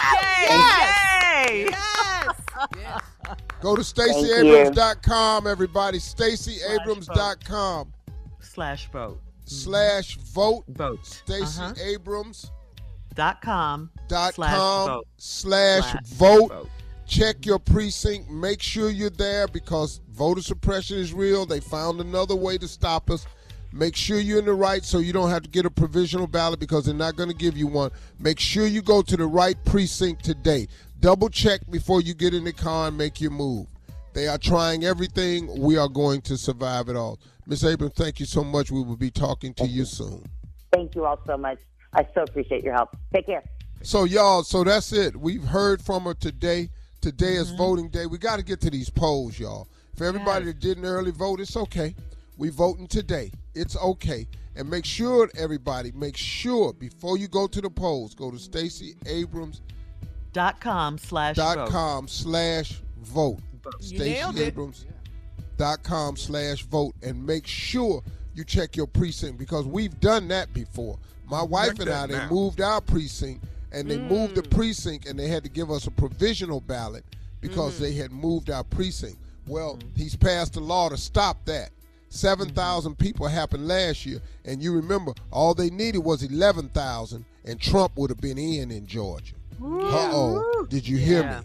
Yay! Yes! Go to stacey Thank abrams you. dot com, everybody. stacey abrams dot com Slash vote. slash vote. Vote. stacey Uh-huh. abrams Dot com. dot slash com vote. slash Slash vote. vote. Check your precinct. Make sure you're there because voter suppression is real. They found another way to stop us. Make sure you're in the right so you don't have to get a provisional ballot because they're not going to give you one. Make sure you go to the right precinct today. Double check before you get in the car and make your move. They are trying everything. We are going to survive it all. Miss Abrams, thank you so much. We will be talking to you soon. Thank you all so much. I so appreciate your help. Take care. So, y'all, so that's it. We've heard from her today. Today is voting day. We got to get to these polls, y'all. For everybody that didn't early vote, it's okay. We voting today. It's okay. And make sure, everybody, make sure before you go to the polls, go to stacey abrams Dot com slash dot vote. com slash vote. You nailed it. stacey abrams dot com slash vote. And make sure you check your precinct because we've done that before. My wife Check and I, that they now. moved our precinct and they moved the precinct and they had to give us a provisional ballot because they had moved our precinct. Well, he's passed a law to stop that. seven thousand people happened last year, and you remember all they needed was eleven thousand, and Trump would have been in in Georgia. Uh-oh, did you hear Yeah. me?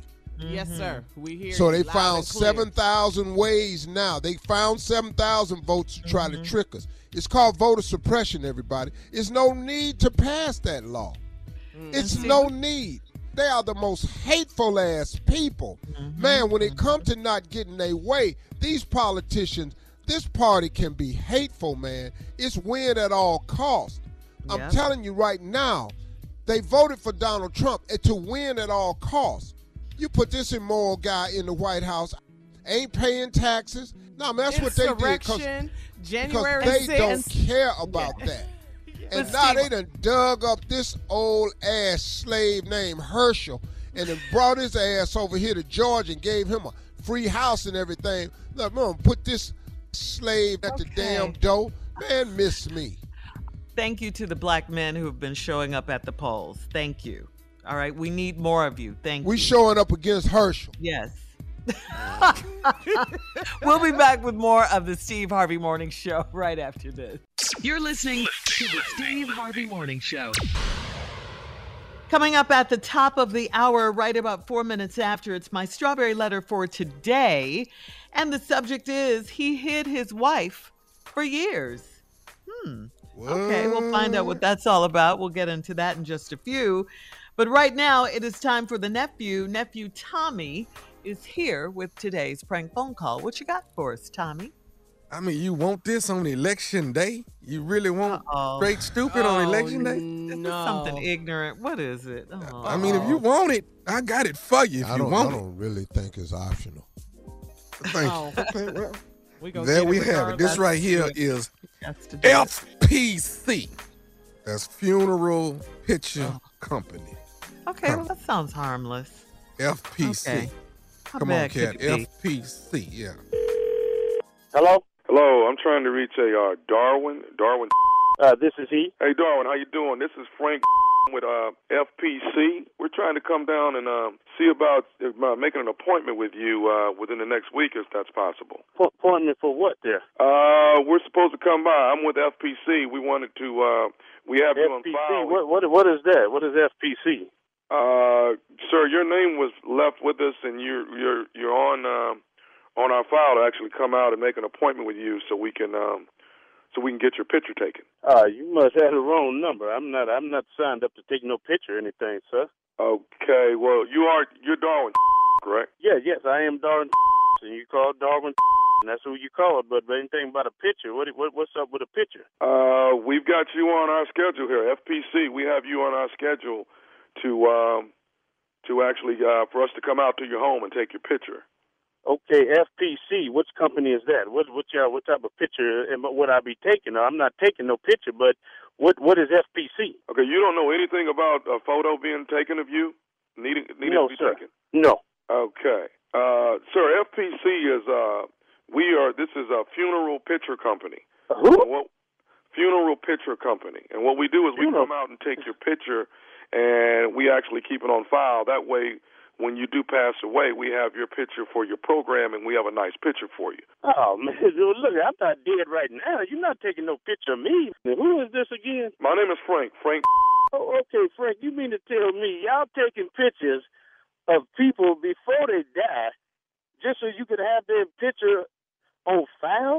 Yes, sir. We hear So you they loud found and clear. seven thousand ways now. They found seven thousand votes to try Mm-hmm. to trick us. It's called voter suppression, everybody. It's no need to pass that law. Mm. It's no need. They are the most hateful ass people. Mm-hmm. Man, when it comes to not getting their way, these politicians, this party can be hateful, man. It's win at all costs. I'm Yep. telling you right now, they voted for Donald Trump and to win at all costs. You put this immoral guy in the White House, ain't paying taxes. No, man, that's what they did. 'cause- Insurrection, Because January they sixth. don't care about that. And But now Steve- they done dug up this old ass slave named Herschel and then brought his ass over here to Georgia and gave him a free house and everything. Look, man, put this slave at the Okay. damn door. Man, miss me. Thank you to the black men who have been showing up at the polls. Thank you. All right, we need more of you. Thank We you. showing up against Herschel. Yes. We'll be back with more of the Steve Harvey Morning Show right after this. You're listening to the Steve Harvey Morning Show. Coming up at the top of the hour, right about four minutes after, it's my strawberry letter for today. And the subject is, he hid his wife for years. Hmm. Okay, we'll find out what that's all about. We'll get into that in just a few. But right now, it is time for the nephew. Nephew Tommy is here with today's prank phone call. What you got for us, Tommy? I mean, you want this on election day? You really want Uh-oh. straight stupid on election day? This is something ignorant. What is it? Oh. I mean, if you want it, I got it for you if I you don't, want I it. don't really think it's optional. Thank Oh. you. Okay, well, We gonna there get we it have it. This regardless. right here is Has to do it. F P C. That's Funeral Picture Oh. Company. Okay, well, that sounds harmless. F P C. Okay. How Come on, bad could cat. it be? F P C, yeah. Hello? Hello, I'm trying to reach a uh, Darwin. Darwin. Uh, this is he. Hey, Darwin, how you doing? This is Frank with uh, F P C. We're trying to come down and uh, see about uh, making an appointment with you uh, within the next week, if that's possible. Po- appointment for what there? Uh, we're supposed to come by. I'm with F P C. We wanted to. Uh, we have you on F P C? file. What, what, what is that? What is F P C? Uh, sir, your name was left with us, and you're you're you're on uh, on our file to actually come out and make an appointment with you, so we can um, so we can get your picture taken. Uh, you must have the wrong number. I'm not I'm not signed up to take no picture or anything, sir. Okay, well, you are you're Darwin, correct? Yeah, yes, I am Darwin, and you call Darwin, and that's who you call it. But anything about a picture? What, what what's up with a picture? Uh, we've got you on our schedule here, F P C. We have you on our schedule to um, to actually uh, for us to come out to your home and take your picture. Okay, F P C. Which company is that? What what y'all what type of picture am, would I be taking? I'm not taking no picture, but what what is F P C? Okay, you don't know anything about a photo being taken of you needing needing No, to be sir. taken. No. Okay, uh, sir. F P C is uh, we are. This is a funeral picture company. Who? What, funeral picture company, and what we do is we Funeral. come out and take your picture, and we actually keep it on file. That way, when you do pass away, we have your picture for your program, and we have a nice picture for you. Oh man, dude, look, I'm not dead right now. You're not taking no picture of me. Who is this again? My name is Frank. Frank. Oh, okay, Frank. You mean to tell me y'all taking pictures of people before they die, just so you could have their picture on file?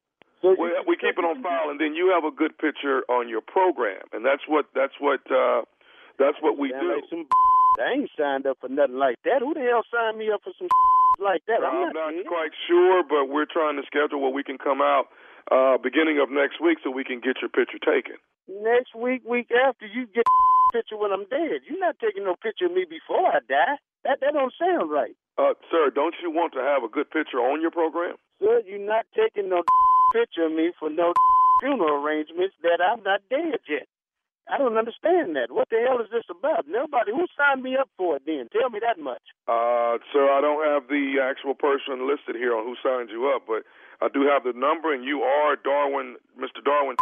So We, you- we keep it on file, and then you have a good picture on your program, and that's what that's what uh, that's what we Sound do. like some I ain't signed up for nothing like that. Who the hell signed me up for some like that? I'm I'm not not, quite sure, but we're trying to schedule where we can come out uh, beginning of next week so we can get your picture taken. Next week, week after, you get picture when I'm dead. You're not taking no picture of me before I die. That that don't sound right. Uh, sir, don't you want to have a good picture on your program? Sir, you're not taking no picture of me for no funeral arrangements that I'm not dead yet. I don't understand that. What the hell is this about? Nobody who signed me up for it then. Tell me that much. Uh, sir, I don't have the actual person listed here on who signed you up, but I do have the number, and you are Darwin, Mister Darwin.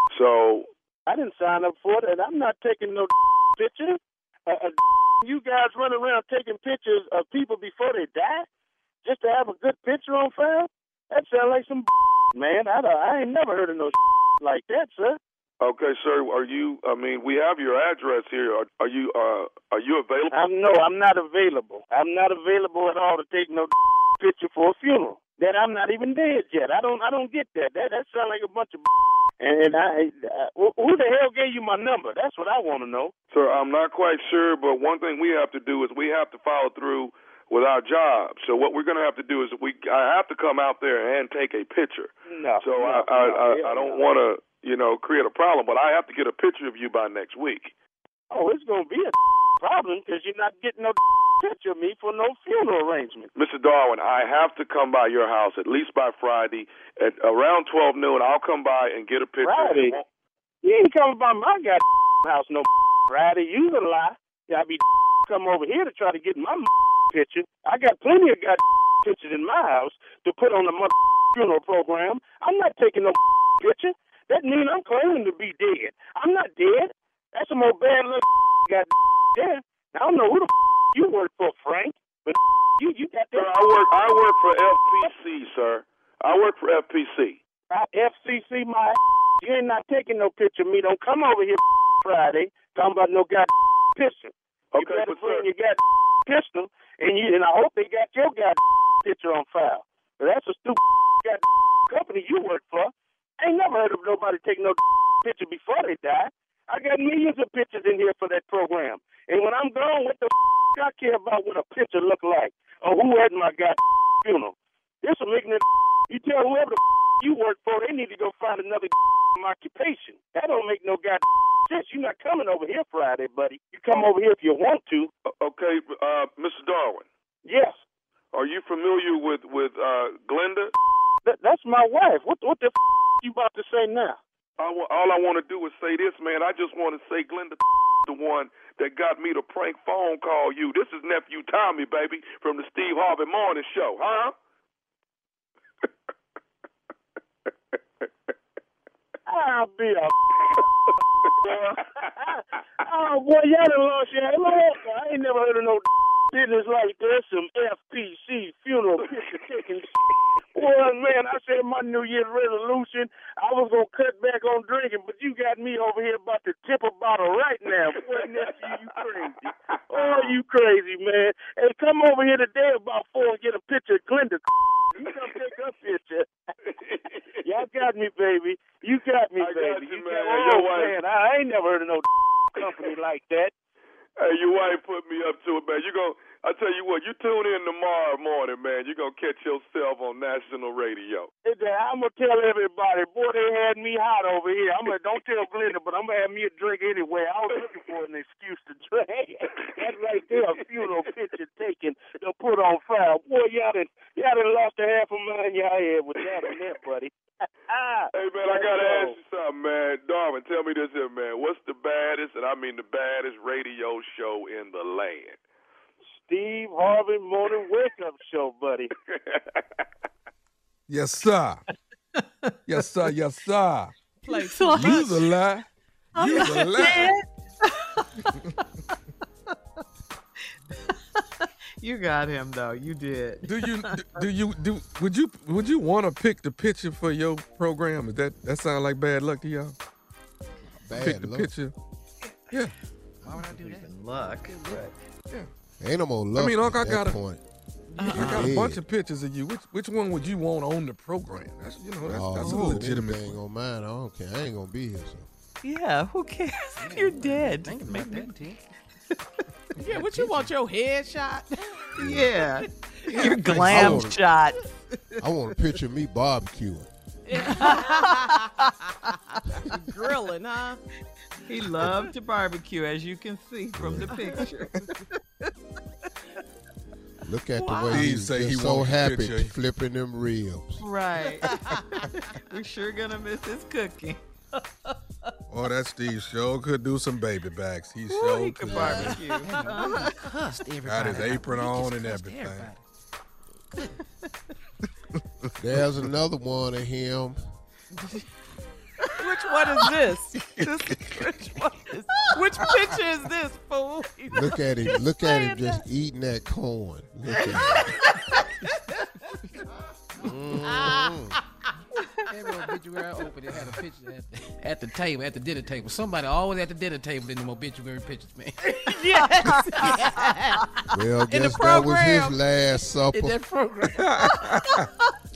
So I didn't sign up for it, and I'm not taking no picture. Uh, uh, you guys run around taking pictures of people before they die just to have a good picture on file? That sounds like some man. I, don't, I ain't never heard of no like that, sir. Okay, sir. Are you? I mean, we have your address here. Are, are you? Uh, are you available? I'm, no, I'm not available. I'm not available at all to take no picture for a funeral. That I'm not even dead yet. I don't. I don't get that. That that sounds like a bunch of. And I, uh, who the hell gave you my number? That's what I want to know. Sir, I'm not quite sure, but one thing we have to do is we have to follow through with our job. So what we're going to have to do is we I have to come out there and take a picture. No. So no, I, I, no, I, I don't no. want to, you know, create a problem, but I have to get a picture of you by next week. Oh, it's going to be a problem because you're not getting no picture of me for no funeral arrangement. Mister Darwin, I have to come by your house at least by Friday at around twelve noon. I'll come by and get a picture. Friday? You ain't coming by my goddamn house no Friday. You a lie. I be come over here to try to get my picture. I got plenty of goddamn pictures in my house to put on the mother funeral program. I'm not taking no picture. That means I'm claiming to be dead. I'm not dead. That's some old bad little goddamn dead. I don't know who the you work for, Frank, but you you got that. Sir, I work I work for F P C, sir. I work for F P C. Uh, F C C, my you ain't not taking no picture of me. Don't come over here Friday talking about no goddamn picture. You Okay, better but bring sir, your goddamn pistol, and you and I hope they got your goddamn picture on file. But that's a stupid goddamn company you work for. I ain't never heard of nobody taking no picture before they die. I got millions of pictures in here for that program. And when I'm gone, what the f*** I care about what a picture look like or who had my goddamn funeral. This will make me, you tell whoever the f- you work for, they need to go find another occupation. That don't make no goddamn sense. You're not coming over here Friday, buddy. You come over here if you want to. okay, uh, Mister Darwin. Yes. Are you familiar with with uh, Glenda? That, that's my wife. What what the f- you about to say now? I wa- all I want to do is say this, man. I just want to say Glenda, the one that got me to prank phone call you. This is nephew Tommy, baby, from the Steve Harvey Morning Show, huh? I'll be a oh boy, y'all done lost your head. I ain't never heard of no business like this. Some F P C funeral picture taking. Well, man, I said my New Year's resolution, I was going to cut back on drinking, but you got me over here about to tip a bottle right now. Boy, nephew, you crazy. Oh, you crazy, man. Hey, come over here today about four and get a picture of Glenda. You come take her picture. Y'all got me, baby. You got me, I baby. got you, You man. got- Your oh, wife- man, I ain't never heard of no company like that. Hey, your wife put me up to it, man. You gonna, I tell you what, you tune in tomorrow morning, man. You're gonna catch yourself on national radio. I'm going to tell everybody, boy, they had me hot over here. I'm gonna, don't tell Glenda, but I'm going to have me a drink anyway. I was looking for an excuse to drink. That's right there, a funeral picture taken to put on file. Boy, y'all done, y'all done lost a half a mind y'all had with that and that, buddy. Hey, man, I got to ask you something, man. Darwin, tell me this here, man. What's the baddest, and I mean the baddest radio show in the land? Steve Harvey Morning Wake Up Show, buddy. Yes, sir. Yes, sir. Yes, sir. Play too much. You's a lie. You's a lie. You got him though. You did. Do you do you do would you would you want to pick the picture for your program? Is that that sound like bad luck to y'all? Bad pick the luck. picture. Yeah. Why would I do that? Luck. Yeah. Ain't no more luck I mean, Unc, I at that got a, point. I got a Yeah. bunch of pictures of you. Which which one would you want on the program? That's you know that's, Oh, that's a legitimate. anything on mine. I don't care. I ain't gonna be here. So. Yeah, who cares if you're dead? Think about that, T. Yeah, what you want your head shot? Yeah. Your I glam wanna- shot. I want a picture of me barbecuing. Grilling, huh? He loved to barbecue, as you can see from the picture. Look at Wow. the way Steve he's say just he so want a happy picture. flipping them ribs. Right. We're sure gonna miss his cooking. Oh, that Steve show could do some baby backs. He Ooh, showed he could could. barbecue. He cussed everybody. Got his out. apron He just on and cussed everything. everybody. There's another one of him. Which one is this? this which one is Which picture is this, fool? He's Look at him. Look at him just eating that corn. Look at him. Mm. Every obituary obituary I opened, it had a picture at the, at the table, at the dinner table. Somebody always at the dinner table in the obituary pictures, man. Yes. Well, I In the guess that was program. his last supper. In that program.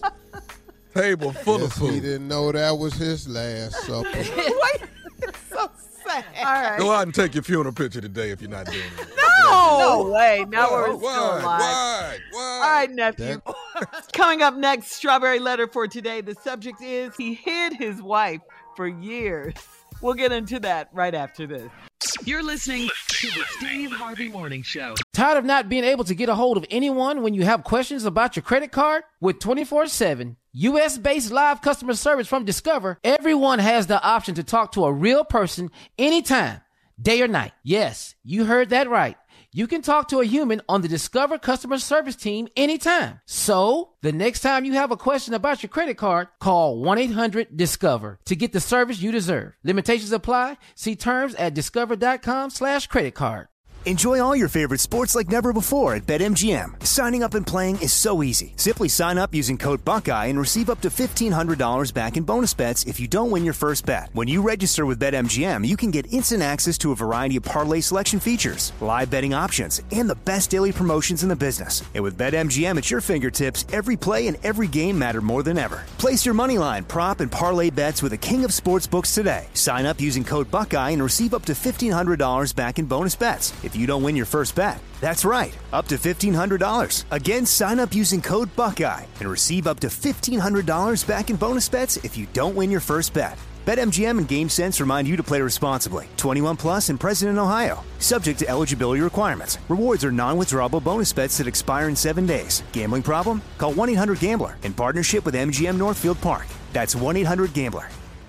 Table full Guess of food. He didn't know that was his last supper. Wait, it's so sad. All right. Go out and take your funeral picture today if you're not doing it. No, no way. Now we're Why? still alive. Why? Why? All right, nephew. Coming up next, strawberry letter for today. The subject is he hid his wife for years. We'll get into that right after this. You're listening to the Steve Harvey Morning Show. Tired of not being able to get a hold of anyone when you have questions about your credit card? With twenty-four seven U S-based live customer service from Discover, everyone has the option to talk to a real person anytime, day or night. Yes, you heard that right. You can talk to a human on the Discover customer service team anytime. So, the next time you have a question about your credit card, call one eight hundred discover to get the service you deserve. Limitations apply. See terms at discover.com slash credit card. Enjoy all your favorite sports like never before at BetMGM. Signing up and playing is so easy. Simply sign up using code Buckeye and receive up to fifteen hundred dollars back in bonus bets if you don't win your first bet. When you register with BetMGM, you can get instant access to a variety of parlay selection features, live betting options, and the best daily promotions in the business. And with BetMGM at your fingertips, every play and every game matter more than ever. Place your moneyline, prop, and parlay bets with the king of sportsbooks today. Sign up using code Buckeye and receive up to fifteen hundred dollars back in bonus bets if you don't win your first bet. That's right, up to fifteen hundred dollars. Again, sign up using code Buckeye and receive up to fifteen hundred dollars back in bonus bets if you don't win your first bet. BetMGM and GameSense remind you to play responsibly. twenty-one plus and present in Ohio. Subject to eligibility requirements. Rewards are non-withdrawable bonus bets that expire in seven days. Gambling problem? Call one eight hundred gambler in partnership with M G M Northfield Park. That's one eight hundred gambler.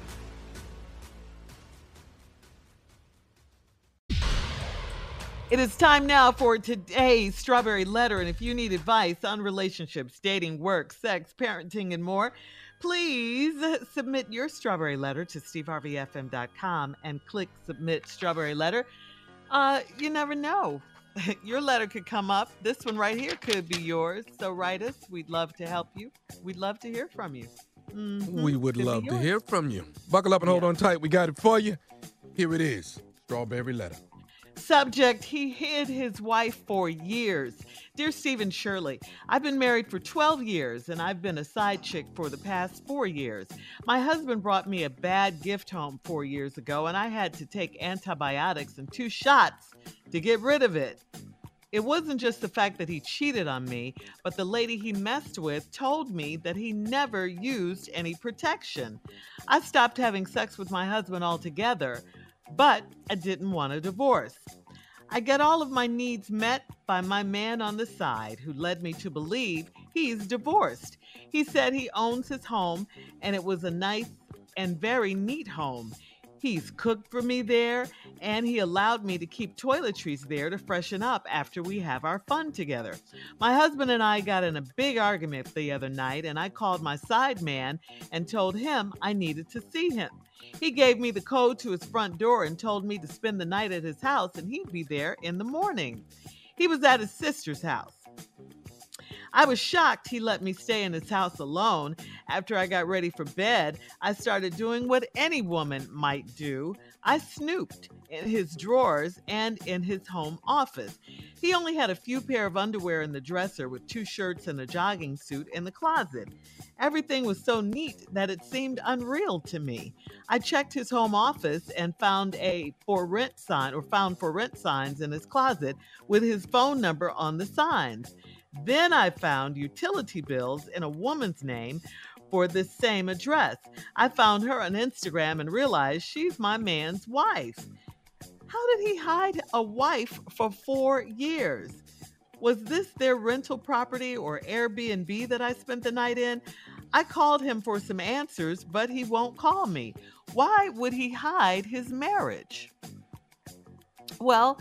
It is time now for today's Strawberry Letter. And if you need advice on relationships, dating, work, sex, parenting, and more, please submit your Strawberry Letter to steve harvey f m dot com and click Submit Strawberry Letter. Uh, you never know. Your letter could come up. This one right here could be yours. So write us. We'd love to help you. We'd love to hear from you. Mm-hmm. We would Could be love to yours. hear from you. Buckle up and hold on tight. We got it for you. Here it is. Strawberry Letter. Subject, he hid his wife for years. Dear Stephen Shirley, I've been married for twelve years and I've been a side chick for the past four years. My husband brought me a bad gift home four years ago and I had to take antibiotics and two shots to get rid of it. It wasn't just the fact that he cheated on me, but the lady he messed with told me that he never used any protection. I stopped having sex with my husband altogether, but I didn't want a divorce. I get all of my needs met by my man on the side, who led me to believe he's divorced. He said he owns his home, and it was a nice and very neat home. He's cooked for me there, and he allowed me to keep toiletries there to freshen up after we have our fun together. My husband and I got in a big argument the other night, and I called my side man and told him I needed to see him. He gave me the code to his front door and told me to spend the night at his house and he'd be there in the morning. He was at his sister's house. I was shocked he let me stay in his house alone. After I got ready for bed, I started doing what any woman might do. I snooped in his drawers and in his home office. He only had a few pair of underwear in the dresser with two shirts and a jogging suit in the closet. Everything was so neat that it seemed unreal to me. I checked his home office and found a for rent sign or found for rent signs in his closet with his phone number on the signs. Then I found utility bills in a woman's name for this same address. I found her on Instagram and realized she's my man's wife. How did he hide a wife for four years? Was this their rental property or Airbnb that I spent the night in? I called him for some answers, but he won't call me. Why would he hide his marriage? Well,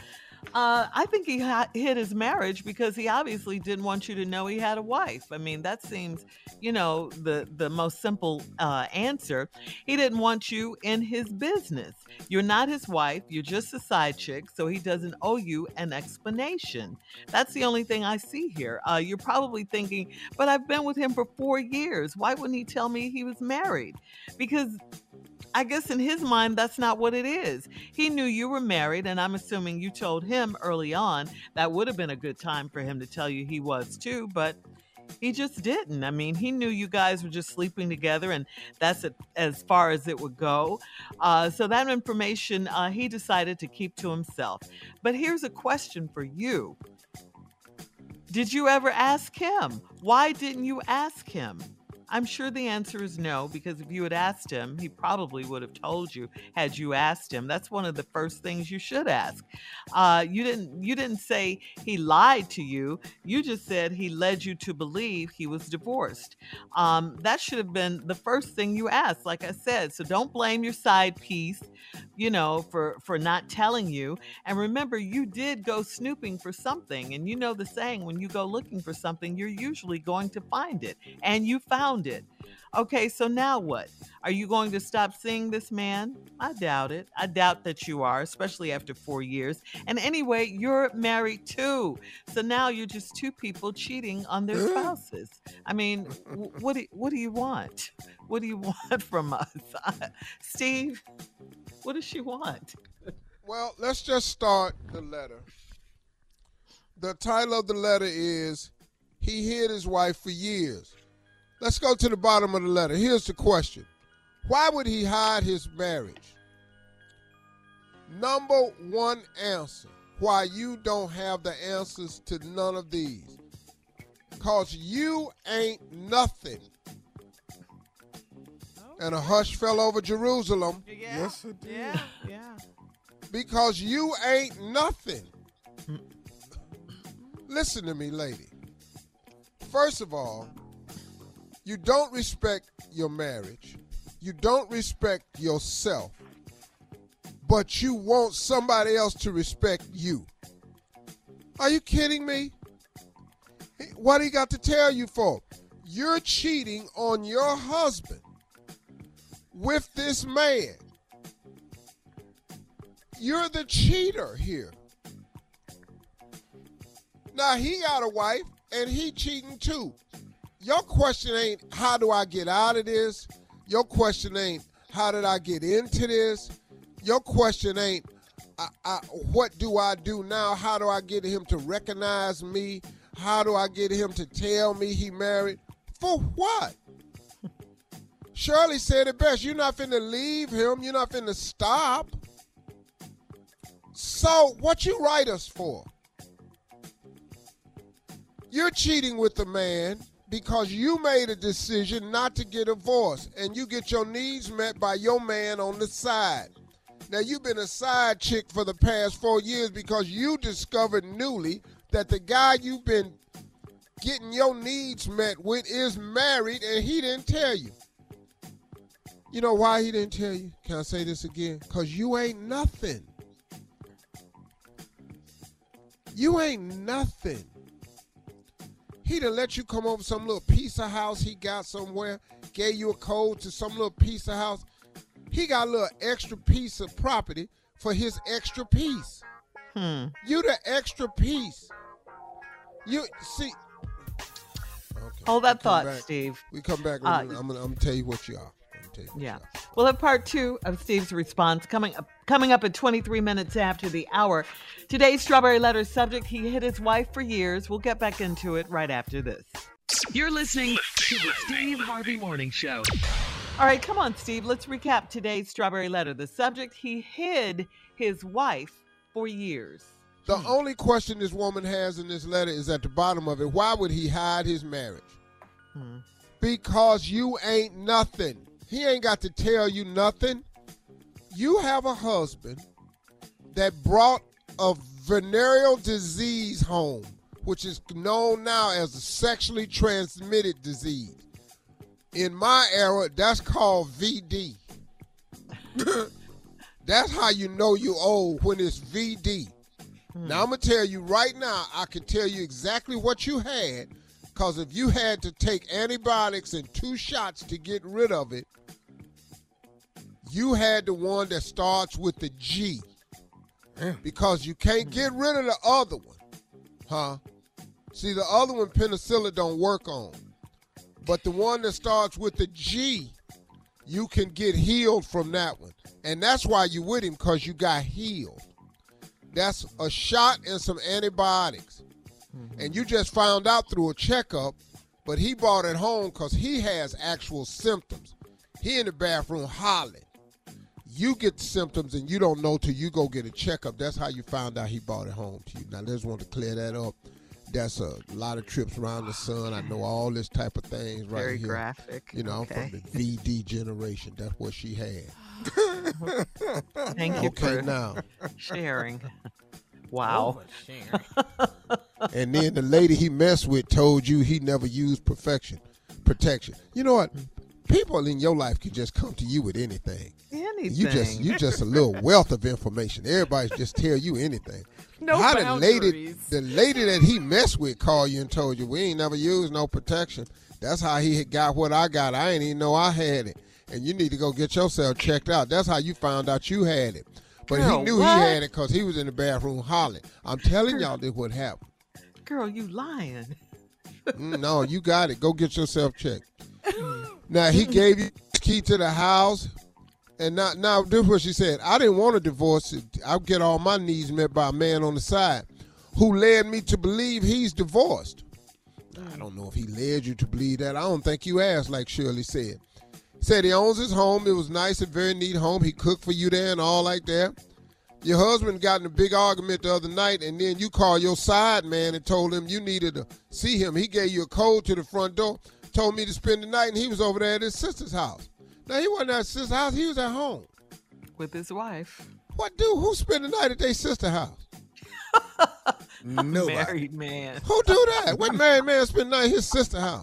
Uh, I think he ha- hid his marriage because he obviously didn't want you to know he had a wife. I mean, that seems, you know, the, the most simple uh, answer. He didn't want you in his business. You're not his wife. You're just a side chick, so he doesn't owe you an explanation. That's the only thing I see here. Uh, you're probably thinking, but I've been with him for four years. Why wouldn't he tell me he was married? Because I guess in his mind, that's not what it is. He knew you were married, and I'm assuming you told him early on that would have been a good time for him to tell you he was too, but he just didn't. I mean, he knew you guys were just sleeping together, and that's a, as far as it would go. Uh, so that information uh, he decided to keep to himself. But here's a question for you. Did you ever ask him? Why didn't you ask him? I'm sure the answer is no, because if you had asked him, he probably would have told you had you asked him. That's one of the first things you should ask. Uh, you didn't you didn't say he lied to you. You just said he led you to believe he was divorced. Um, that should have been the first thing you asked, like I said. So don't blame your side piece, you know, for, for not telling you. And remember, you did go snooping for something. And you know the saying, when you go looking for something, you're usually going to find it. And you found it. Okay, so now what? Are you going to stop seeing this man? I doubt it. I doubt that you are, especially after four years. And anyway, you're married too. So now you're just two people cheating on their spouses. I mean, w- what do, what do you want? What do you want from us? Steve, what does she want? Well, let's just start the letter. The title of the letter is, He Hid His Wife for Years. Let's go to the bottom of the letter. Here's the question. Why would he hide his marriage? Number one answer, why you don't have the answers to none of these. Because you ain't nothing. And a hush fell over Jerusalem. Yeah. Yes, it did. Yeah, yeah. Because you ain't nothing. Listen to me, lady. First of all, you don't respect your marriage. You don't respect yourself. But you want somebody else to respect you. Are you kidding me? What do he got to tell you for? You're cheating on your husband with this man. You're the cheater here. Now, he got a wife, and he cheating too. Your question ain't, how do I get out of this? Your question ain't, how did I get into this? Your question ain't, I, I, what do I do now? How do I get him to recognize me? How do I get him to tell me he married? For what? Shirley said it best. You're not finna leave him. You're not finna stop. So what you write us for? You're cheating with the man because you made a decision not to get divorced, and you get your needs met by your man on the side. Now, you've been a side chick for the past four years because you discovered newly that the guy you've been getting your needs met with is married, and he didn't tell you. You know why he didn't tell you? Can I say this again? Because you ain't nothing. You ain't nothing. He done let you come over some little piece of house he got somewhere, gave you a code to some little piece of house. He got a little extra piece of property for his extra piece. Hmm. You the extra piece. You see. Okay. Hold that we thought, back. Steve. We come back. Uh, I'm gonna, I'm gonna tell you what you are. You what yeah. you are. We'll have part two of Steve's response coming up, coming up at twenty-three minutes after the hour. Today's Strawberry Letter subject, he hid his wife for years. We'll get back into it right after this. You're listening to the Steve Harvey Morning Show. All right, come on, Steve. Let's recap today's Strawberry Letter. The subject, he hid his wife for years. The hmm. only question this woman has in this letter is at the bottom of it. Why would he hide his marriage? Hmm. Because you ain't nothing. He ain't got to tell you nothing. You have a husband that brought a venereal disease home, which is known now as a sexually transmitted disease. In my era, that's called V D. That's how you know you old, when it's V D. Hmm. Now, I'm going to tell you right now, I can tell you exactly what you had, because if you had to take antibiotics and two shots to get rid of it, you had the one that starts with the G. Yeah. Because you can't get rid of the other one. Huh? See, the other one, penicillin, don't work on. But the one that starts with the G, you can get healed from that one. And that's why you with him, because you got healed. That's a shot and some antibiotics. Mm-hmm. And you just found out through a checkup, but he brought it home because he has actual symptoms. He in the bathroom hollering. You get the symptoms and you don't know till you go get a checkup. That's how you found out he brought it home to you. Now, I just want to clear that up. That's a lot of trips around the sun. I know all this type of things right Very here. Very graphic. You know, okay. I'm from the V D generation. That's what she had. Thank you okay, for now. sharing. Wow. And then the lady he messed with told you he never used perfection, protection. You know what? People in your life can just come to you with anything. Anything. You just you just a little wealth of information. Everybody just tell you anything. No How boundaries. the lady, the lady that he messed with called you and told you we ain't never used no protection. That's how he got what I got. I ain't even know I had it. And you need to go get yourself checked out. That's how you found out you had it. But Girl, he knew what? he had it because he was in the bathroom hollering. I'm telling y'all this what happened. Girl, you lying. Mm, no, you got it. Go get yourself checked. Now, he gave you the key to the house. And now, now this is what she said. I didn't want a divorce. I get all my needs met by a man on the side who led me to believe he's divorced. I don't know if he led you to believe that. I don't think you asked, like Shirley said. He said he owns his home. It was nice and very neat home. He cooked for you there and all like that. Your husband got in a big argument the other night, and then you called your side man and told him you needed to see him. He gave you a code to the front door, told me to spend the night, and he was over there at his sister's house. Now, he wasn't at his sister's house. He was at home. With his wife. What dude? Who spent the night at their sister's house? Nobody. Married man. Who do that? What married man spend the night at his sister's house?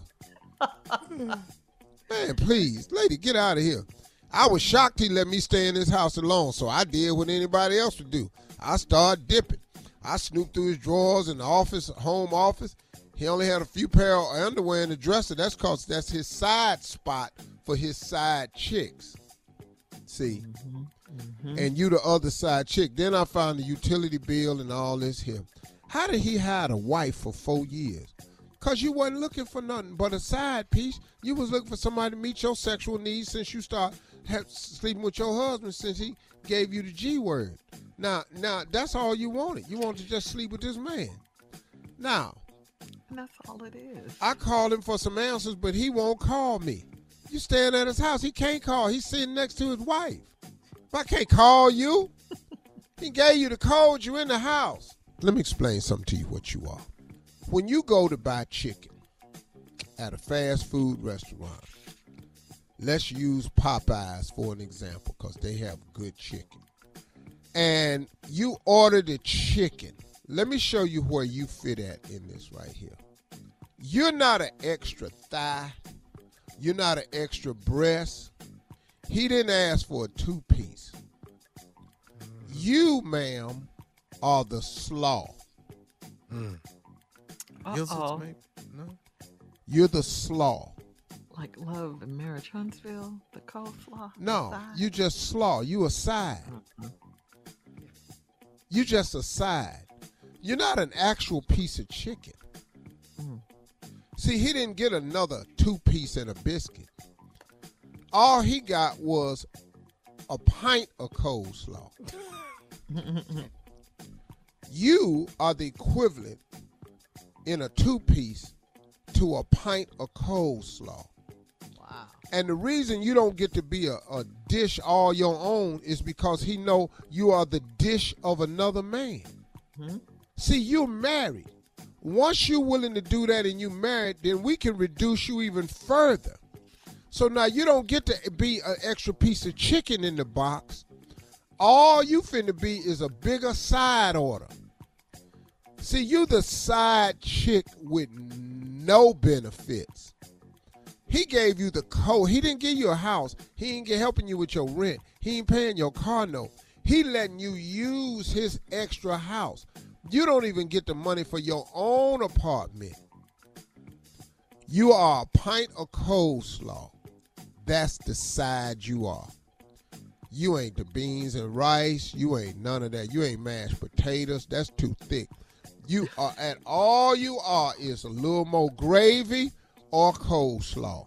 Man, please. Lady, get out of here. I was shocked he let me stay in his house alone, so I did what anybody else would do. I started dipping. I snooped through his drawers in the office, home office. He only had a few pair of underwear in the dresser. That's because that's his side spot for his side chicks. See? Mm-hmm. Mm-hmm. And you the other side chick. Then I found the utility bill and all this here. How did he hide a wife for four years? Because you wasn't looking for nothing but a side piece. You was looking for somebody to meet your sexual needs since you started sleeping with your husband, since he gave you the G word. Now, now that's all you wanted. You wanted to just sleep with this man. Now, and that's all it is. I called him for some answers, but he won't call me. You staying at his house. He can't call. He's sitting next to his wife. If I can't call you, he gave you the code. You in the house. Let me explain something to you what you are. When you go to buy chicken at a fast food restaurant, let's use Popeyes for an example because they have good chicken. And you order the chicken. Let me show you where you fit at in this right here. You're not an extra thigh. You're not an extra breast. He didn't ask for a two-piece. You, ma'am, are the slaw. Mm. Uh-oh. No. You're the slaw. Like Love and Marriage Huntsville, the coleslaw. No, the you just slaw. You a side. Mm-hmm. You just a side. You're not an actual piece of chicken. Mm. See, he didn't get another two-piece and a biscuit. All he got was a pint of coleslaw. You are the equivalent in a two-piece to a pint of coleslaw. Wow. And the reason you don't get to be a, a dish all your own is because he know you are the dish of another man. Mm-hmm. See, you're married. Once you're willing to do that and you married, then we can reduce you even further. So now you don't get to be an extra piece of chicken in the box. All you finna be is a bigger side order. See, you the side chick with no benefits. He gave you the code. He didn't give you a house. He ain't get helping you with your rent. He ain't paying your car note. He letting you use his extra house. You don't even get the money for your own apartment. You are a pint of coleslaw. That's the side you are. You ain't the beans and rice. You ain't none of that. You ain't mashed potatoes. That's too thick. You are at all you are is a little more gravy or coleslaw.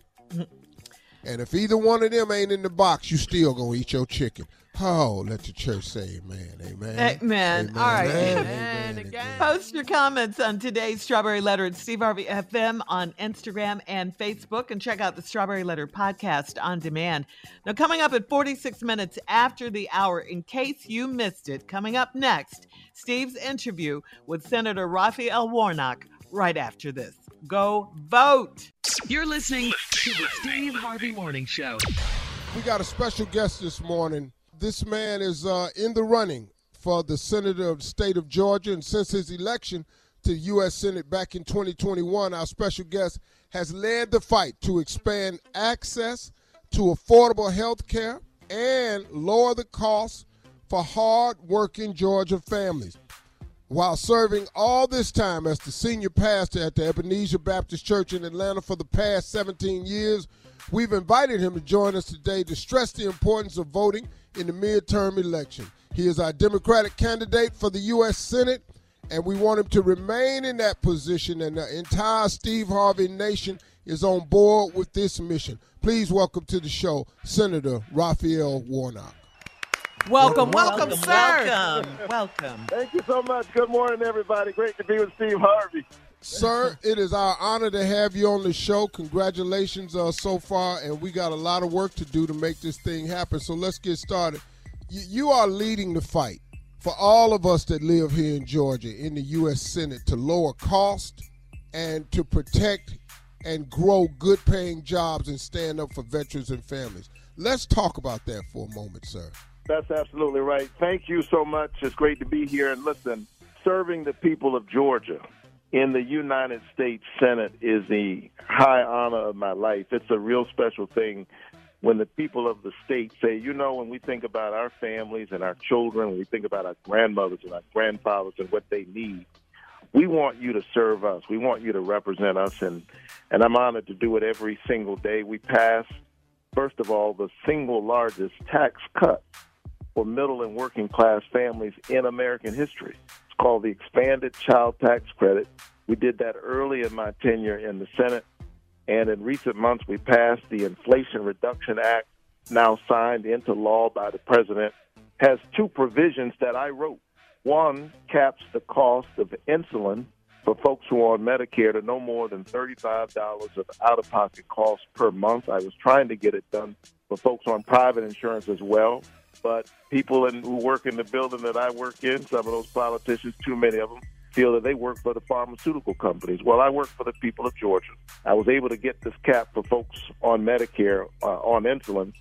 And if either one of them ain't in the box, you still gonna eat your chicken. Oh, let the church say amen. Amen. Amen. Amen. All right. Amen. Amen. Amen. Amen. Post your comments on today's Strawberry Letter at Steve Harvey F M on Instagram and Facebook, and check out the Strawberry Letter podcast on demand. Now, coming up at forty-six minutes after the hour, in case you missed it, coming up next, Steve's interview with Senator Raphael Warnock right after this. Go vote. You're listening to the Steve Harvey Morning Show. We got a special guest this morning. This man is uh, in the running for the senator of the state of Georgia, and since his election to the U S Senate back in twenty twenty-one, our special guest has led the fight to expand access to affordable health care and lower the costs for hard-working Georgia families. While serving all this time as the senior pastor at the Ebenezer Baptist Church in Atlanta for the past seventeen years, we've invited him to join us today to stress the importance of voting in the midterm election. He is our Democratic candidate for the U S Senate, and we want him to remain in that position, and the entire Steve Harvey Nation is on board with this mission. Please welcome to the show, Senator Raphael Warnock. Welcome, welcome, welcome, sir. Welcome. Welcome. Thank you so much. Good morning, everybody. Great to be with Steve Harvey. Sir, it is our honor to have you on the show. Congratulations uh, so far, and we got a lot of work to do to make this thing happen. So let's get started. You, you are leading the fight for all of us that live here in Georgia in the U S Senate to lower cost and to protect and grow good-paying jobs and stand up for veterans and families. Let's talk about that for a moment, sir. That's absolutely right. Thank you so much. It's great to be here. And listen, serving the people of Georgia in the United States Senate is the high honor of my life. It's a real special thing when the people of the state say, you know, when we think about our families and our children, when we think about our grandmothers and our grandfathers and what they need, we want you to serve us. We want you to represent us, and, and I'm honored to do it every single day. We pass, first of all, the single largest tax cut for middle and working class families in American history. It's called the Expanded Child Tax Credit. We did that early in my tenure in the Senate, and in recent months we passed the Inflation Reduction Act, now signed into law by the president, has two provisions that I wrote. One caps the cost of insulin for folks who are on Medicare to no more than thirty-five dollars of out-of-pocket costs per month. I was trying to get it done for folks on private insurance as well. But people in, who work in the building that I work in, some of those politicians, too many of them, feel that they work for the pharmaceutical companies. Well, I work for the people of Georgia. I was able to get this cap for folks on Medicare, uh, on insulin.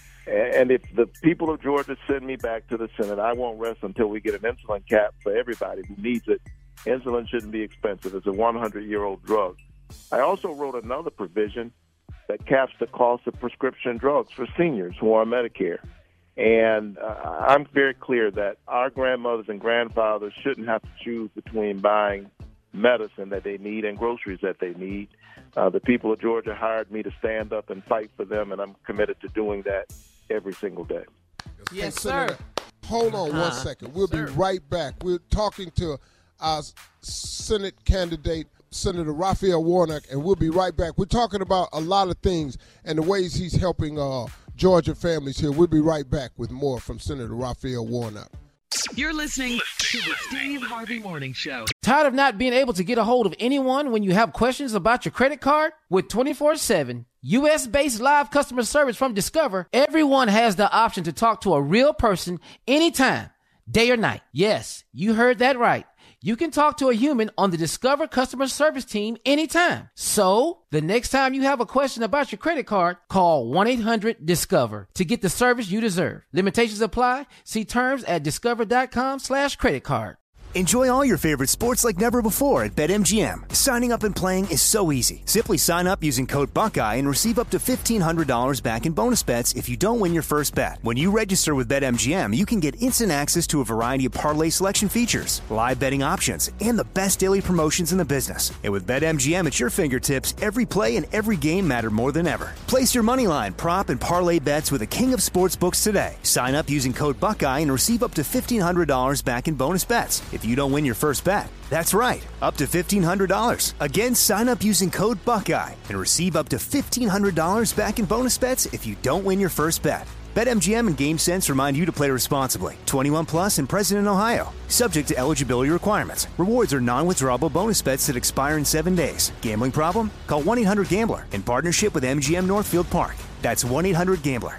And if the people of Georgia send me back to the Senate, I won't rest until we get an insulin cap for everybody who needs it. Insulin shouldn't be expensive. It's a hundred-year-old drug. I also wrote another provision that caps the cost of prescription drugs for seniors who are on Medicare. And uh, I'm very clear that our grandmothers and grandfathers shouldn't have to choose between buying medicine that they need and groceries that they need. Uh, the people of Georgia hired me to stand up and fight for them, and I'm committed to doing that every single day. Yes, Senator, sir. Hold on uh, one second. We'll sir. be right back. We're talking to our Senate candidate, Senator Raphael Warnock, and we'll be right back. We're talking about a lot of things and the ways he's helping uh, Georgia families here. We'll be right back with more from Senator Raphael Warnock. You're listening to the Steve Harvey Morning Show. Tired of not being able to get a hold of anyone when you have questions about your credit card? With twenty-four seven U S-based live customer service from Discover, everyone has the option to talk to a real person anytime, day or night. Yes, you heard that right. You can talk to a human on the Discover customer service team anytime. So, the next time you have a question about your credit card, call one eight hundred discover to get the service you deserve. Limitations apply. See terms at discover.com slash credit card. Enjoy all your favorite sports like never before at BetMGM. Signing up and playing is so easy. Simply sign up using code Buckeye and receive up to fifteen hundred dollars back in bonus bets if you don't win your first bet. When you register with BetMGM, you can get instant access to a variety of parlay selection features, live betting options, and the best daily promotions in the business. And with BetMGM at your fingertips, every play and every game matter more than ever. Place your moneyline, prop, and parlay bets with the king of sportsbooks today. Sign up using code Buckeye and receive up to fifteen hundred dollars back in bonus bets if you don't win your first bet. That's right, up to fifteen hundred dollars. Again, sign up using code Buckeye and receive up to fifteen hundred dollars back in bonus bets if you don't win your first bet. BetMGM and GameSense remind you to play responsibly. twenty-one plus and present in Ohio. Subject to eligibility requirements. Rewards are non-withdrawable bonus bets that expire in seven days. Gambling problem? Call one eight hundred gambler in partnership with M G M Northfield Park. That's one eight hundred gambler.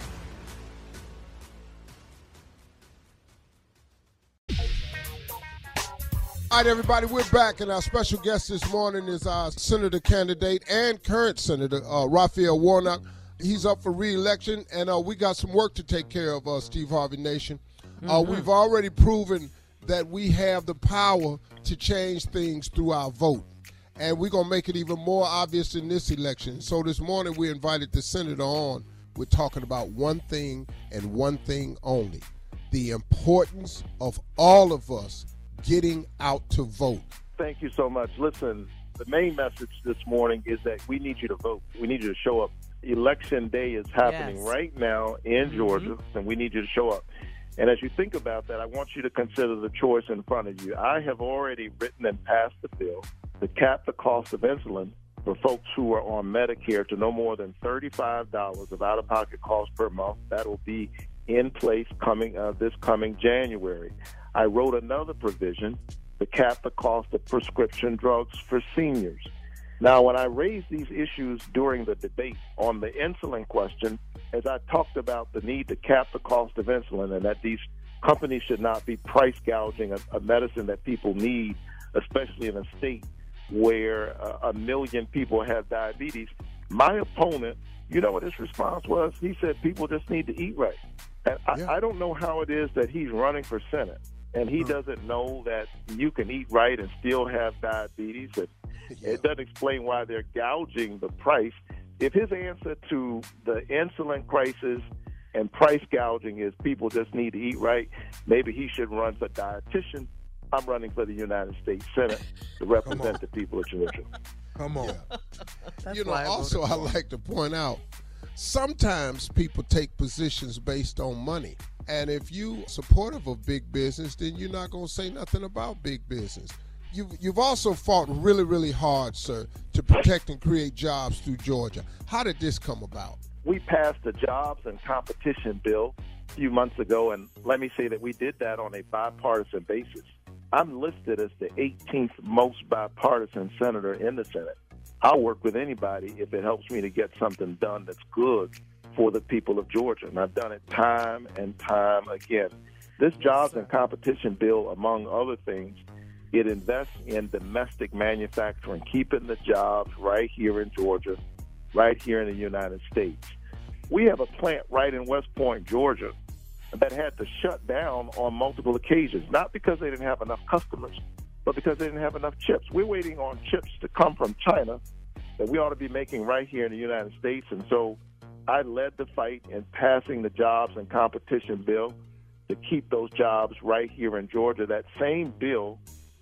All right, everybody, we're back, and our special guest this morning is our senator candidate and current senator, uh, Raphael Warnock. He's up for re-election, and uh, we got some work to take care of, uh, Steve Harvey Nation. Uh, Mm-hmm. We've already proven that we have the power to change things through our vote, and we're going to make it even more obvious in this election. So this morning we invited the senator on. We're talking about one thing and one thing only, the importance of all of us getting out to vote. Thank you so much. Listen, the main message this morning is that we need you to vote. We need you to show up. Election day is happening Yes. right now in Mm-hmm. Georgia, and we need you to show up. And as you think about that, I want you to consider the choice in front of you. I have already written and passed the bill to cap the cost of insulin for folks who are on Medicare to no more than thirty-five dollars of out-of-pocket cost per month. That will be in place coming uh, this coming January. I wrote another provision to cap the cost of prescription drugs for seniors. Now, when I raised these issues during the debate on the insulin question, as I talked about the need to cap the cost of insulin and that these companies should not be price gouging a, a medicine that people need, especially in a state where uh, a million people have diabetes, my opponent, you know what his response was? He said people just need to eat right. And I, I don't know how it is that he's running for Senate, and he doesn't know that you can eat right and still have diabetes. And it doesn't explain why they're gouging the price. If his answer to the insulin crisis and price gouging is people just need to eat right, maybe he should run for dietitian. I'm running for the United States Senate to represent the people of Georgia. Come on. You know, also I like to point out, sometimes people take positions based on money. And if you supportive of big business, then you're not going to say nothing about big business. You've, you've also fought really, really hard, sir, to protect and create jobs through Georgia. How did this come about? We passed the Jobs and Competition Bill a few months ago, and let me say that we did that on a bipartisan basis. I'm listed as the eighteenth most bipartisan senator in the Senate. I'll work with anybody if it helps me to get something done that's good for the people of Georgia, and I've done it time and time again. This Jobs and Competition Bill, among other things, it invests in domestic manufacturing, keeping the jobs right here in Georgia, right here in the United States. We have a plant right in West Point, Georgia, that had to shut down on multiple occasions, not because they didn't have enough customers, but because they didn't have enough chips. We're waiting on chips to come from China that we ought to be making right here in the United States. And so I led the fight in passing the Jobs and Competition Bill to keep those jobs right here in Georgia. That same bill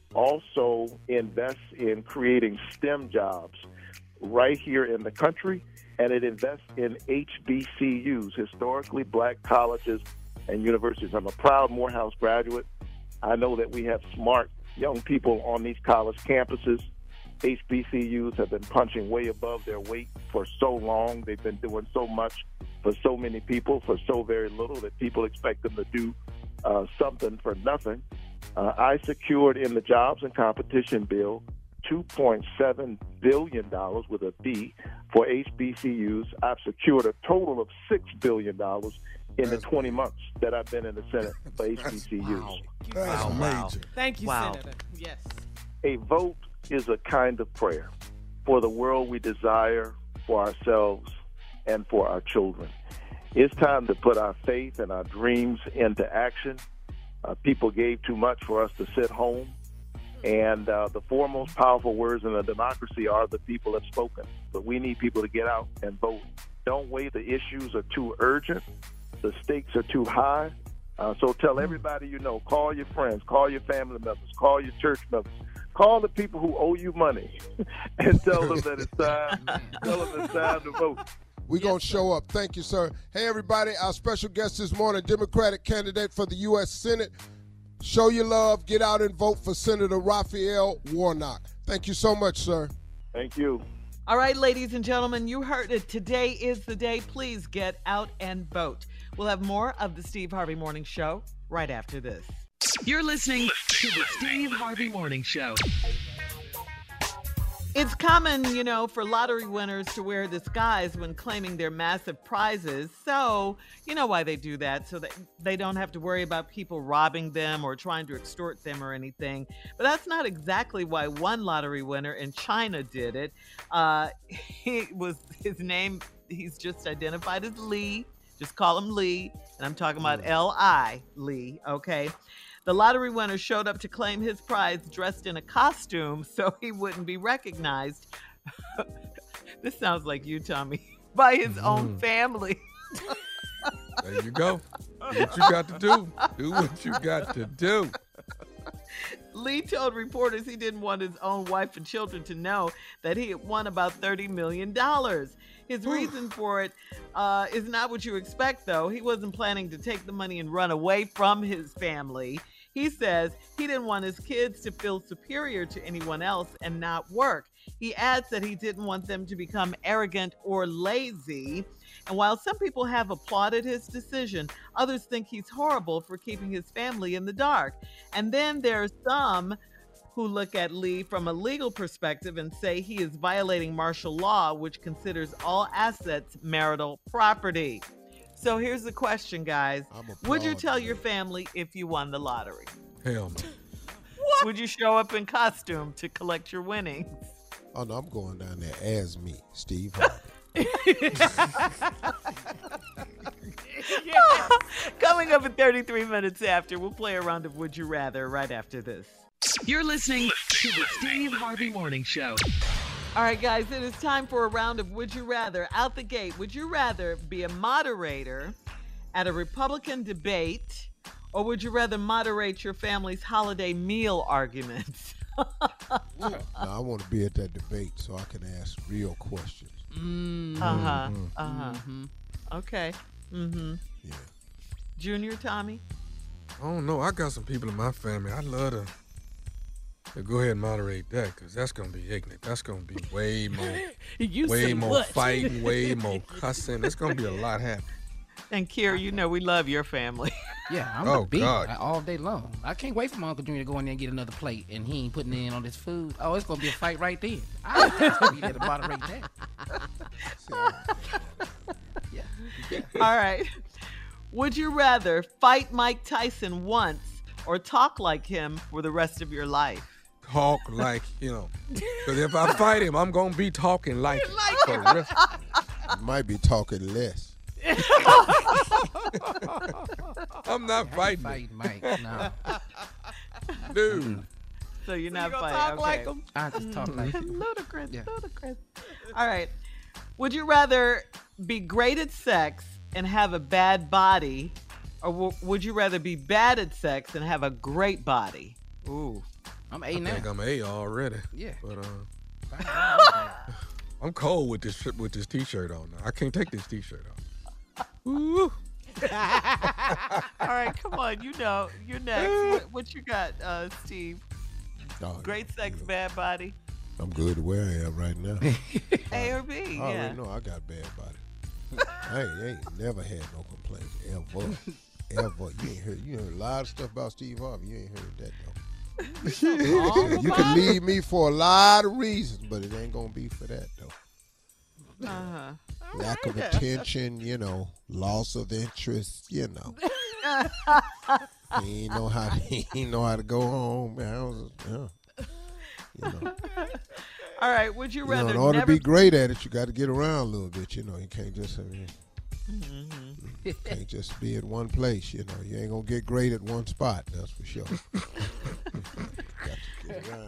also invests in creating STEM jobs right here in the country, and it invests in H B C Us, historically black colleges and universities. I'm a proud Morehouse graduate. I know that we have smart young people on these college campuses. H B C Us have been punching way above their weight for so long. They've been doing so much for so many people for so very little that people expect them to do uh, something for nothing. Uh, I secured in the Jobs and Competition Bill two point seven billion dollars with a B for H B C Us. I've secured a total of six billion dollars in the twenty months that I've been in the Senate for H B C Us. Wow. That's major. Thank you, Wow. Senator. Yes. A vote is a kind of prayer for the world we desire, for ourselves, and for our children. It's time to put our faith and our dreams into action. Uh, people gave too much for us to sit home And uh, the four most powerful words in a democracy are the people have spoken. But we need people to get out and vote. Don't wait. The issues are too urgent. The stakes are too high. Uh, so tell everybody you know, call your friends, call your family members, call your church members, call the people who owe you money and tell them that it's time, tell them it's time to vote. We're going to show up. Thank you, sir. Hey, everybody, our special guest this morning, Democratic candidate for the U S Senate. Show your love. Get out and vote for Senator Raphael Warnock. Thank you so much, sir. Thank you. All right, ladies and gentlemen, you heard it. Today is the day. Please get out and vote. We'll have more of the Steve Harvey Morning Show right after this. You're listening to the Steve Harvey Morning Show. It's common, you know, for lottery winners to wear disguise when claiming their massive prizes. So, you know why they do that, so that they don't have to worry about people robbing them or trying to extort them or anything. But that's not exactly why one lottery winner in China did it. Uh, he was his name, he's just identified as Lee. Just call him Lee. And I'm talking about L I, Lee, okay? The lottery winner showed up to claim his prize dressed in a costume so he wouldn't be recognized. This sounds like you, Tommy. By his mm. own family. There you go. Do what you got to do. Do what you got to do. Lee told reporters he didn't want his own wife and children to know that he had won about thirty million dollars. His reason for it uh, is not what you expect, though. He wasn't planning to take the money and run away from his family. He says he didn't want his kids to feel superior to anyone else and not work. He adds that he didn't want them to become arrogant or lazy. And while some people have applauded his decision, others think he's horrible for keeping his family in the dark. And then there's some who look at Lee from a legal perspective and say he is violating martial law, which considers all assets marital property. So here's the question, guys. Would you tell your family if you won the lottery? Hell no. What? Would you show up in costume to collect your winnings? Oh, no, I'm going down there as me, Steve Harvey. Yeah. Coming up at thirty-three minutes after, we'll play a round of Would You Rather right after this. You're listening to the Steve Harvey Morning Show. All right, guys, it is time for a round of Would You Rather. Out the gate, would you rather be a moderator at a Republican debate, or would you rather moderate your family's holiday meal arguments? No, I want to be at that debate so I can ask real questions. Mm. Uh-huh, uh-huh. Mm-hmm. Okay. Mm-hmm. Yeah. Junior, Tommy? I don't know. I got some people in my family. I'd love to, to go ahead and moderate that, because that's going to be ignorant. That's going to be way more, way more what? fighting, way more cussing. There's going to be a lot happening. And Kier, you know we love your family. Yeah, I'm oh, a beat God. all day long. I can't wait for my Uncle Junior to go in there and get another plate, and he ain't putting in on this food. Oh, it's going to be a fight right there. I have to be there to moderate that. Yeah. Yeah. All right. Would you rather fight Mike Tyson once or talk like him for the rest of your life? Talk like him. Because if I fight him, I'm going to be talking like him. Like for the rest. You might be talking less. I'm not fighting. Fighting Mike, no. Dude. So you're So not you gonna fighting. talk okay. like him? I just talk like him. Ludicrous, Yeah. ludicrous. All right. Would you rather be great at sex and have a bad body, or w- would you rather be bad at sex and have a great body? Ooh. I'm I A now. think I'm A already. Yeah. But uh, I'm cold with this with this T-shirt on now. I can't take this T-shirt off. Ooh. All right, come on. You know, you're next. What, what you got, uh, Steve? Oh, Great sex, bad body. I'm good where I am right now. A or B? I Yeah. already know I got a bad body. I ain't, ain't never had no complaints ever, ever. You ain't heard. You heard a lot of stuff about Steve Harvey. You ain't heard that though. You can leave me for a lot of reasons, but it ain't gonna be for that though. Uh-huh. Lack of attention, you know, loss of interest, you know. he ain't know how to, he ain't know how to go home. Man, I was, yeah, you know. All right. Would you You rather know, in order never to be great at it, you got to get around a little bit. You know, you can't just I mean, Mm-hmm. you can't just be at one place. You know, you ain't gonna get great at one spot. That's for sure. Got to get around.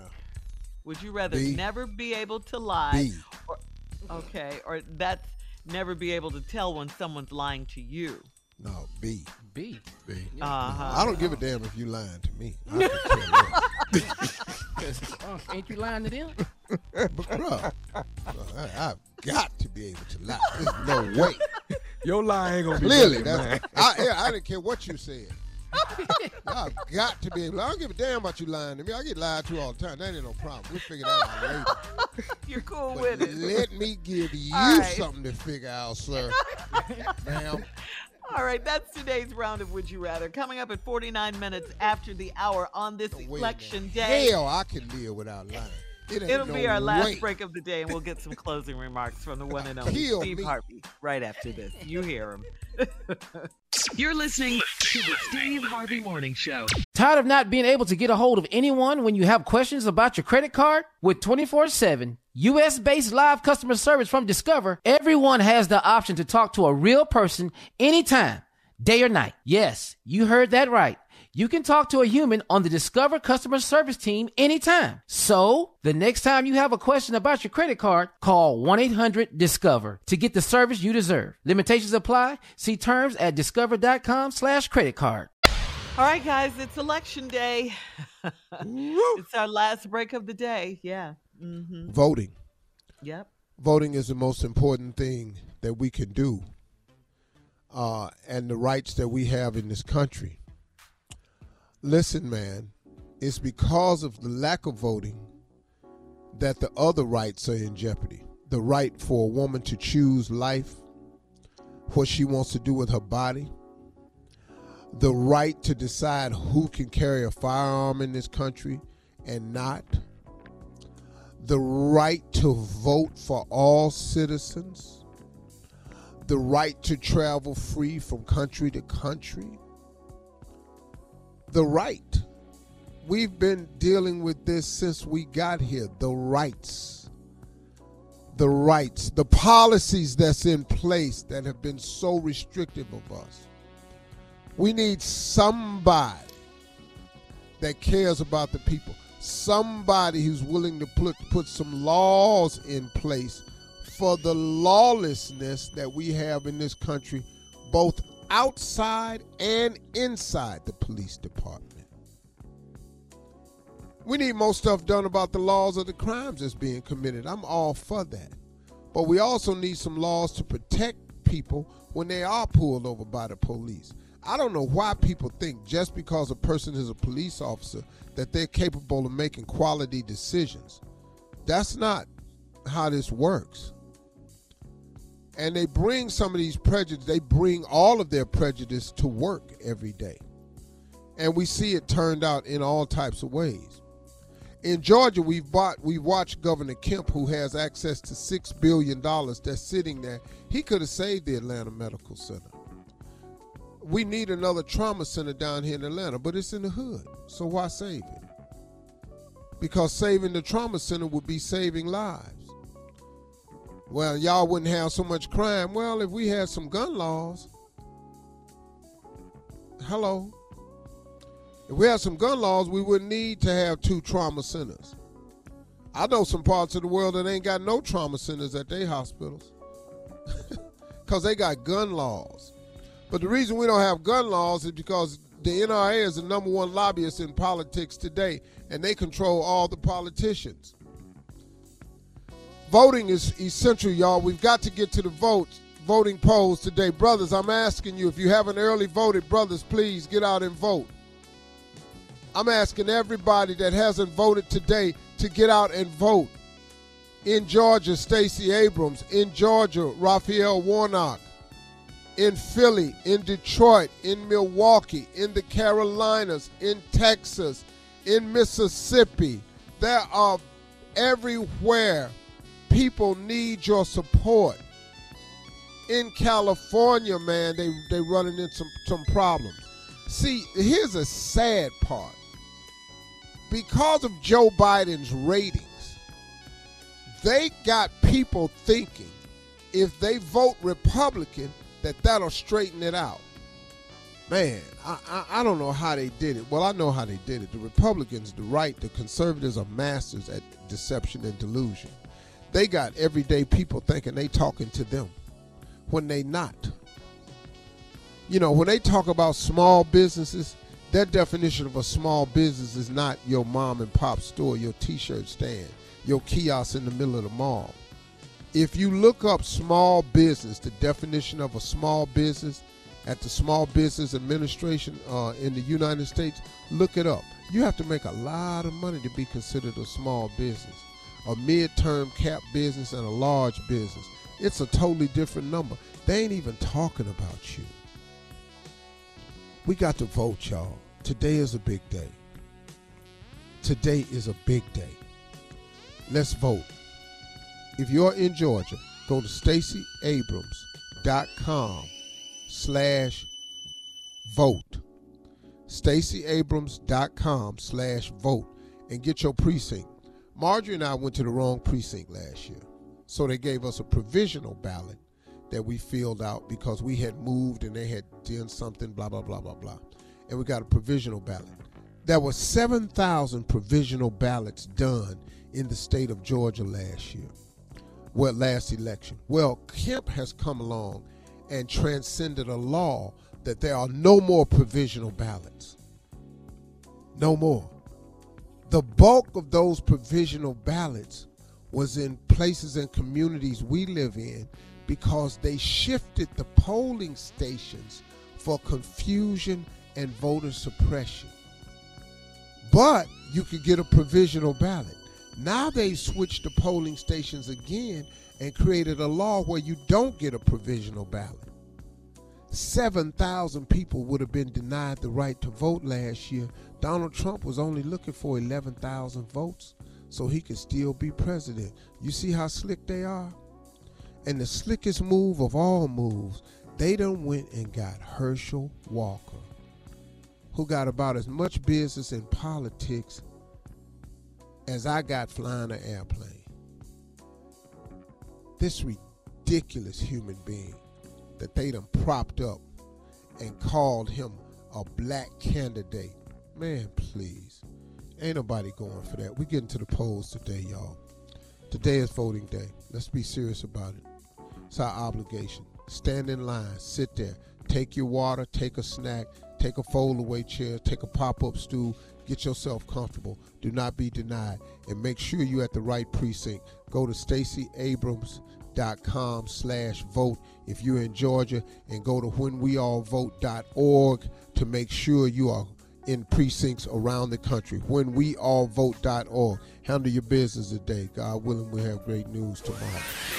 Would you rather B. never be able to lie? B. Or, okay, or that's never be able to tell when someone's lying to you. No, B. B. B. Uh-huh. I don't give a damn if you lying to me. I could care less. uh, ain't you lying to them? But, bro, I, I've got to be able to lie. There's no way. Your lie ain't gonna be Clearly, better than that's, I, yeah, I didn't care what you said. I've got to be able. I don't give a damn about you lying to me. I get lied to all the time. That ain't no problem. We'll figure that out later. You're cool But with it. let me give you All right. something to figure out, sir. Ma'am. All right, that's today's round of Would You Rather. Coming up at forty-nine minutes after the hour on this Wait election the day. Hell, I can live without lying. It ain't It'll no be our last way. break of the day, and we'll get some closing remarks from the one and only Kill Steve me. Harvey right after this. You hear him. You're listening to the Steve Harvey Morning Show. Tired of not being able to get a hold of anyone when you have questions about your credit card? With twenty-four seven U S-based live customer service from Discover, everyone has the option to talk to a real person anytime, day or night. Yes, you heard that right. You can talk to a human on the Discover customer service team anytime. So, the next time you have a question about your credit card, call one eight hundred discover to get the service you deserve. Limitations apply. See terms at discover.com slash credit card. All right, guys, it's election day. It's our last break of the day. Yeah. Mm-hmm. Voting. Yep. Voting is the most important thing that we can do, uh, and the rights that we have in this country. Listen, man, it's because of the lack of voting that the other rights are in jeopardy. The right for a woman to choose life, what she wants to do with her body, the right to decide who can carry a firearm in this country and not, the right to vote for all citizens, the right to travel free from country to country. The right. We've been dealing with this since we got here. The rights. The rights. The policies that's in place that have been so restrictive of us. We need somebody that cares about the people. Somebody who's willing to put, put some laws in place for the lawlessness that we have in this country, both outside and inside the police department. We need more stuff done about the laws of the crimes that's being committed. I'm all for that. But we also need some laws to protect people when they are pulled over by the police. I don't know why people think just because a person is a police officer that they're capable of making quality decisions. That's not how this works. And they bring some of these prejudice, they bring all of their prejudice to work every day. And we see it turned out in all types of ways. In Georgia, we've bought, we've watched Governor Kemp, who has access to six billion dollars that's sitting there. He could have saved the Atlanta Medical Center. We need another trauma center down here in Atlanta, but it's in the hood. So why save it? Because saving the trauma center would be saving lives. Well, y'all wouldn't have so much crime. Well, if we had some gun laws, hello. If we had some gun laws, we wouldn't need to have two trauma centers. I know some parts of the world that ain't got no trauma centers at their hospitals because they got gun laws. But the reason we don't have gun laws is because the N R A is the number one lobbyist in politics today, and they control all the politicians. Voting is essential, y'all. We've got to get to the votes, voting polls today. Brothers, I'm asking you, if you haven't early voted, brothers, please get out and vote. I'm asking everybody that hasn't voted today to get out and vote. In Georgia, Stacey Abrams. In Georgia, Raphael Warnock. In Philly, in Detroit, in Milwaukee, in the Carolinas, in Texas, in Mississippi. There are everywhere. People need your support. In California, man, they they running into some, some problems. See, here's a sad part. Because of Joe Biden's ratings, they got people thinking if they vote Republican, that that'll straighten it out. man, I, I, I don't know how they did it. Well, I know how they did it. The Republicans, the right, the conservatives are masters at deception and delusion. They got everyday people thinking they talking to them when they not. You know, when they talk about small businesses, their definition of a small business is not your mom and pop store, your t-shirt stand, your kiosk in the middle of the mall. If you look up small business, the definition of a small business at the Small Business Administration uh, in the United States, look it up. You have to make a lot of money to be considered a small business, a mid-term cap business, and a large business. It's a totally different number. They ain't even talking about you. We got to vote, y'all. Today is a big day. Today is a big day. Let's vote. If you're in Georgia, go to Stacey Abrams dot com slash vote. Stacey Abrams dot com slash vote and get your precinct. Marjorie and I went to the wrong precinct last year, so they gave us a provisional ballot that we filled out because we had moved and they had done something, blah, blah, blah, blah, blah. And we got a provisional ballot. There were seven thousand provisional ballots done in the state of Georgia last year, well, last election. Well, Kemp has come along and transcended a law that there are no more provisional ballots. No more. The bulk of those provisional ballots was in places and communities we live in because they shifted the polling stations for confusion and voter suppression. But you could get a provisional ballot. Now they switched the polling stations again and created a law where you don't get a provisional ballot. seven thousand people would have been denied the right to vote last year. Donald Trump was only looking for eleven thousand votes so he could still be president. You see how slick they are? And the slickest move of all moves, they done went and got Herschel Walker, who got about as much business in politics as I got flying an airplane. This ridiculous human being that they done propped up and called him a black candidate. Man, please. Ain't nobody going for that. We getting to the polls today, y'all. Today is voting day. Let's be serious about it. It's our obligation. Stand in line. Sit there. Take your water. Take a snack. Take a fold-away chair. Take a pop-up stool. Get yourself comfortable. Do not be denied. And make sure you're at the right precinct. Go to Stacey Abrams dot com slash vote if you're in Georgia, and go to when we all vote dot org to make sure you are in precincts around the country. when we all vote dot org. Handle your business today. God willing, we'll have great news tomorrow.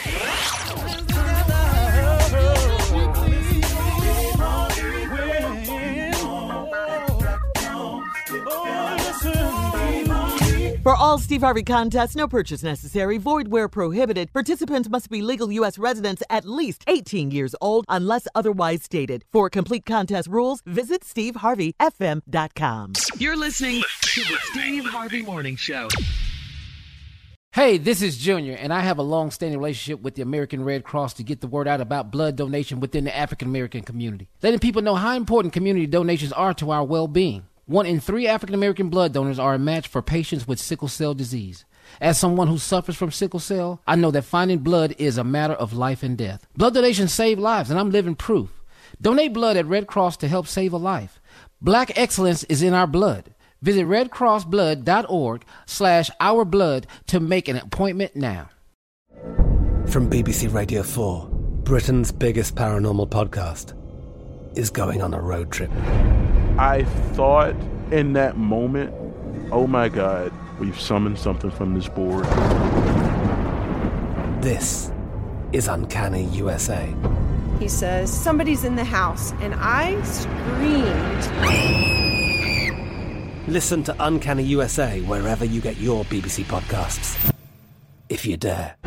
For all Steve Harvey contests, no purchase necessary, void where prohibited. Participants must be legal U S residents at least eighteen years old unless otherwise stated. For complete contest rules, visit steve harvey f m dot com. You're listening to the Steve Harvey Morning Show. Hey, this is Junior, and I have a long-standing relationship with the American Red Cross to get the word out about blood donation within the African-American community, letting people know how important community donations are to our well-being. One in three African-American blood donors are a match for patients with sickle cell disease. As someone who suffers from sickle cell, I know that finding blood is a matter of life and death. Blood donations save lives, and I'm living proof. Donate blood at Red Cross to help save a life. Black excellence is in our blood. Visit redcrossblood.org slash our blood to make an appointment now. From B B C Radio four, Britain's biggest paranormal podcast is going on a road trip. I thought in that moment, oh my God, we've summoned something from this board. This is Uncanny U S A. He says, somebody's in the house, and I screamed. Listen to Uncanny U S A wherever you get your B B C podcasts, if you dare.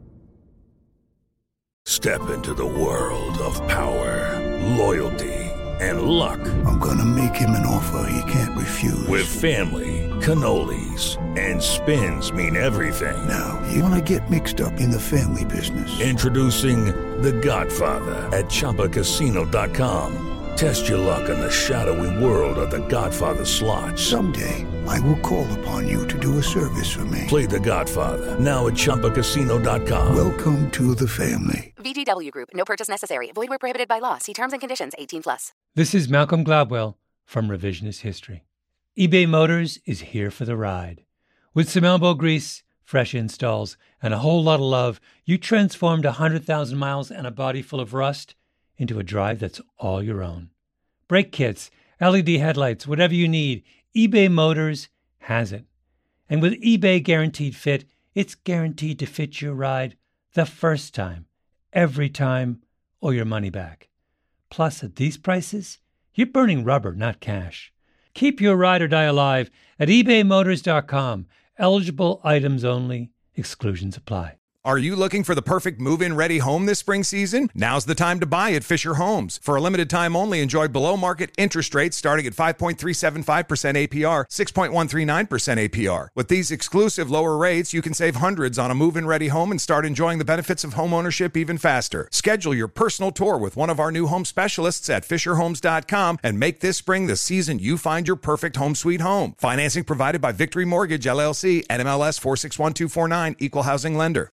Step into the world of power, loyalty, and luck. I'm gonna make him an offer he can't refuse. With family, cannolis, and spins mean everything. Now, you wanna get mixed up in the family business. Introducing The Godfather at Chumba Casino dot com. Test your luck in the shadowy world of The Godfather slot. Someday, I will call upon you to do a service for me. Play The Godfather now at Chumba Casino dot com. Welcome to the family. V G W Group. No purchase necessary. Void where prohibited by law. See terms and conditions. eighteen plus. This is Malcolm Gladwell from Revisionist History. eBay Motors is here for the ride. With some elbow grease, fresh installs, and a whole lot of love, you transformed one hundred thousand miles and a body full of rust into a drive that's all your own. Brake kits, L E D headlights, whatever you need, eBay Motors has it. And with eBay Guaranteed Fit, it's guaranteed to fit your ride the first time, every time, or your money back. Plus, at these prices, you're burning rubber, not cash. Keep your ride or die alive at ebay motors dot com. Eligible items only. Exclusions apply. Are you looking for the perfect move-in ready home this spring season? Now's the time to buy at Fisher Homes. For a limited time only, enjoy below-market interest rates starting at five point three seven five percent A P R, six point one three nine percent A P R. With these exclusive lower rates, you can save hundreds on a move-in ready home and start enjoying the benefits of home ownership even faster. Schedule your personal tour with one of our new home specialists at fisher homes dot com and make this spring the season you find your perfect home sweet home. Financing provided by Victory Mortgage, L L C, N M L S four six one two four nine, Equal Housing Lender.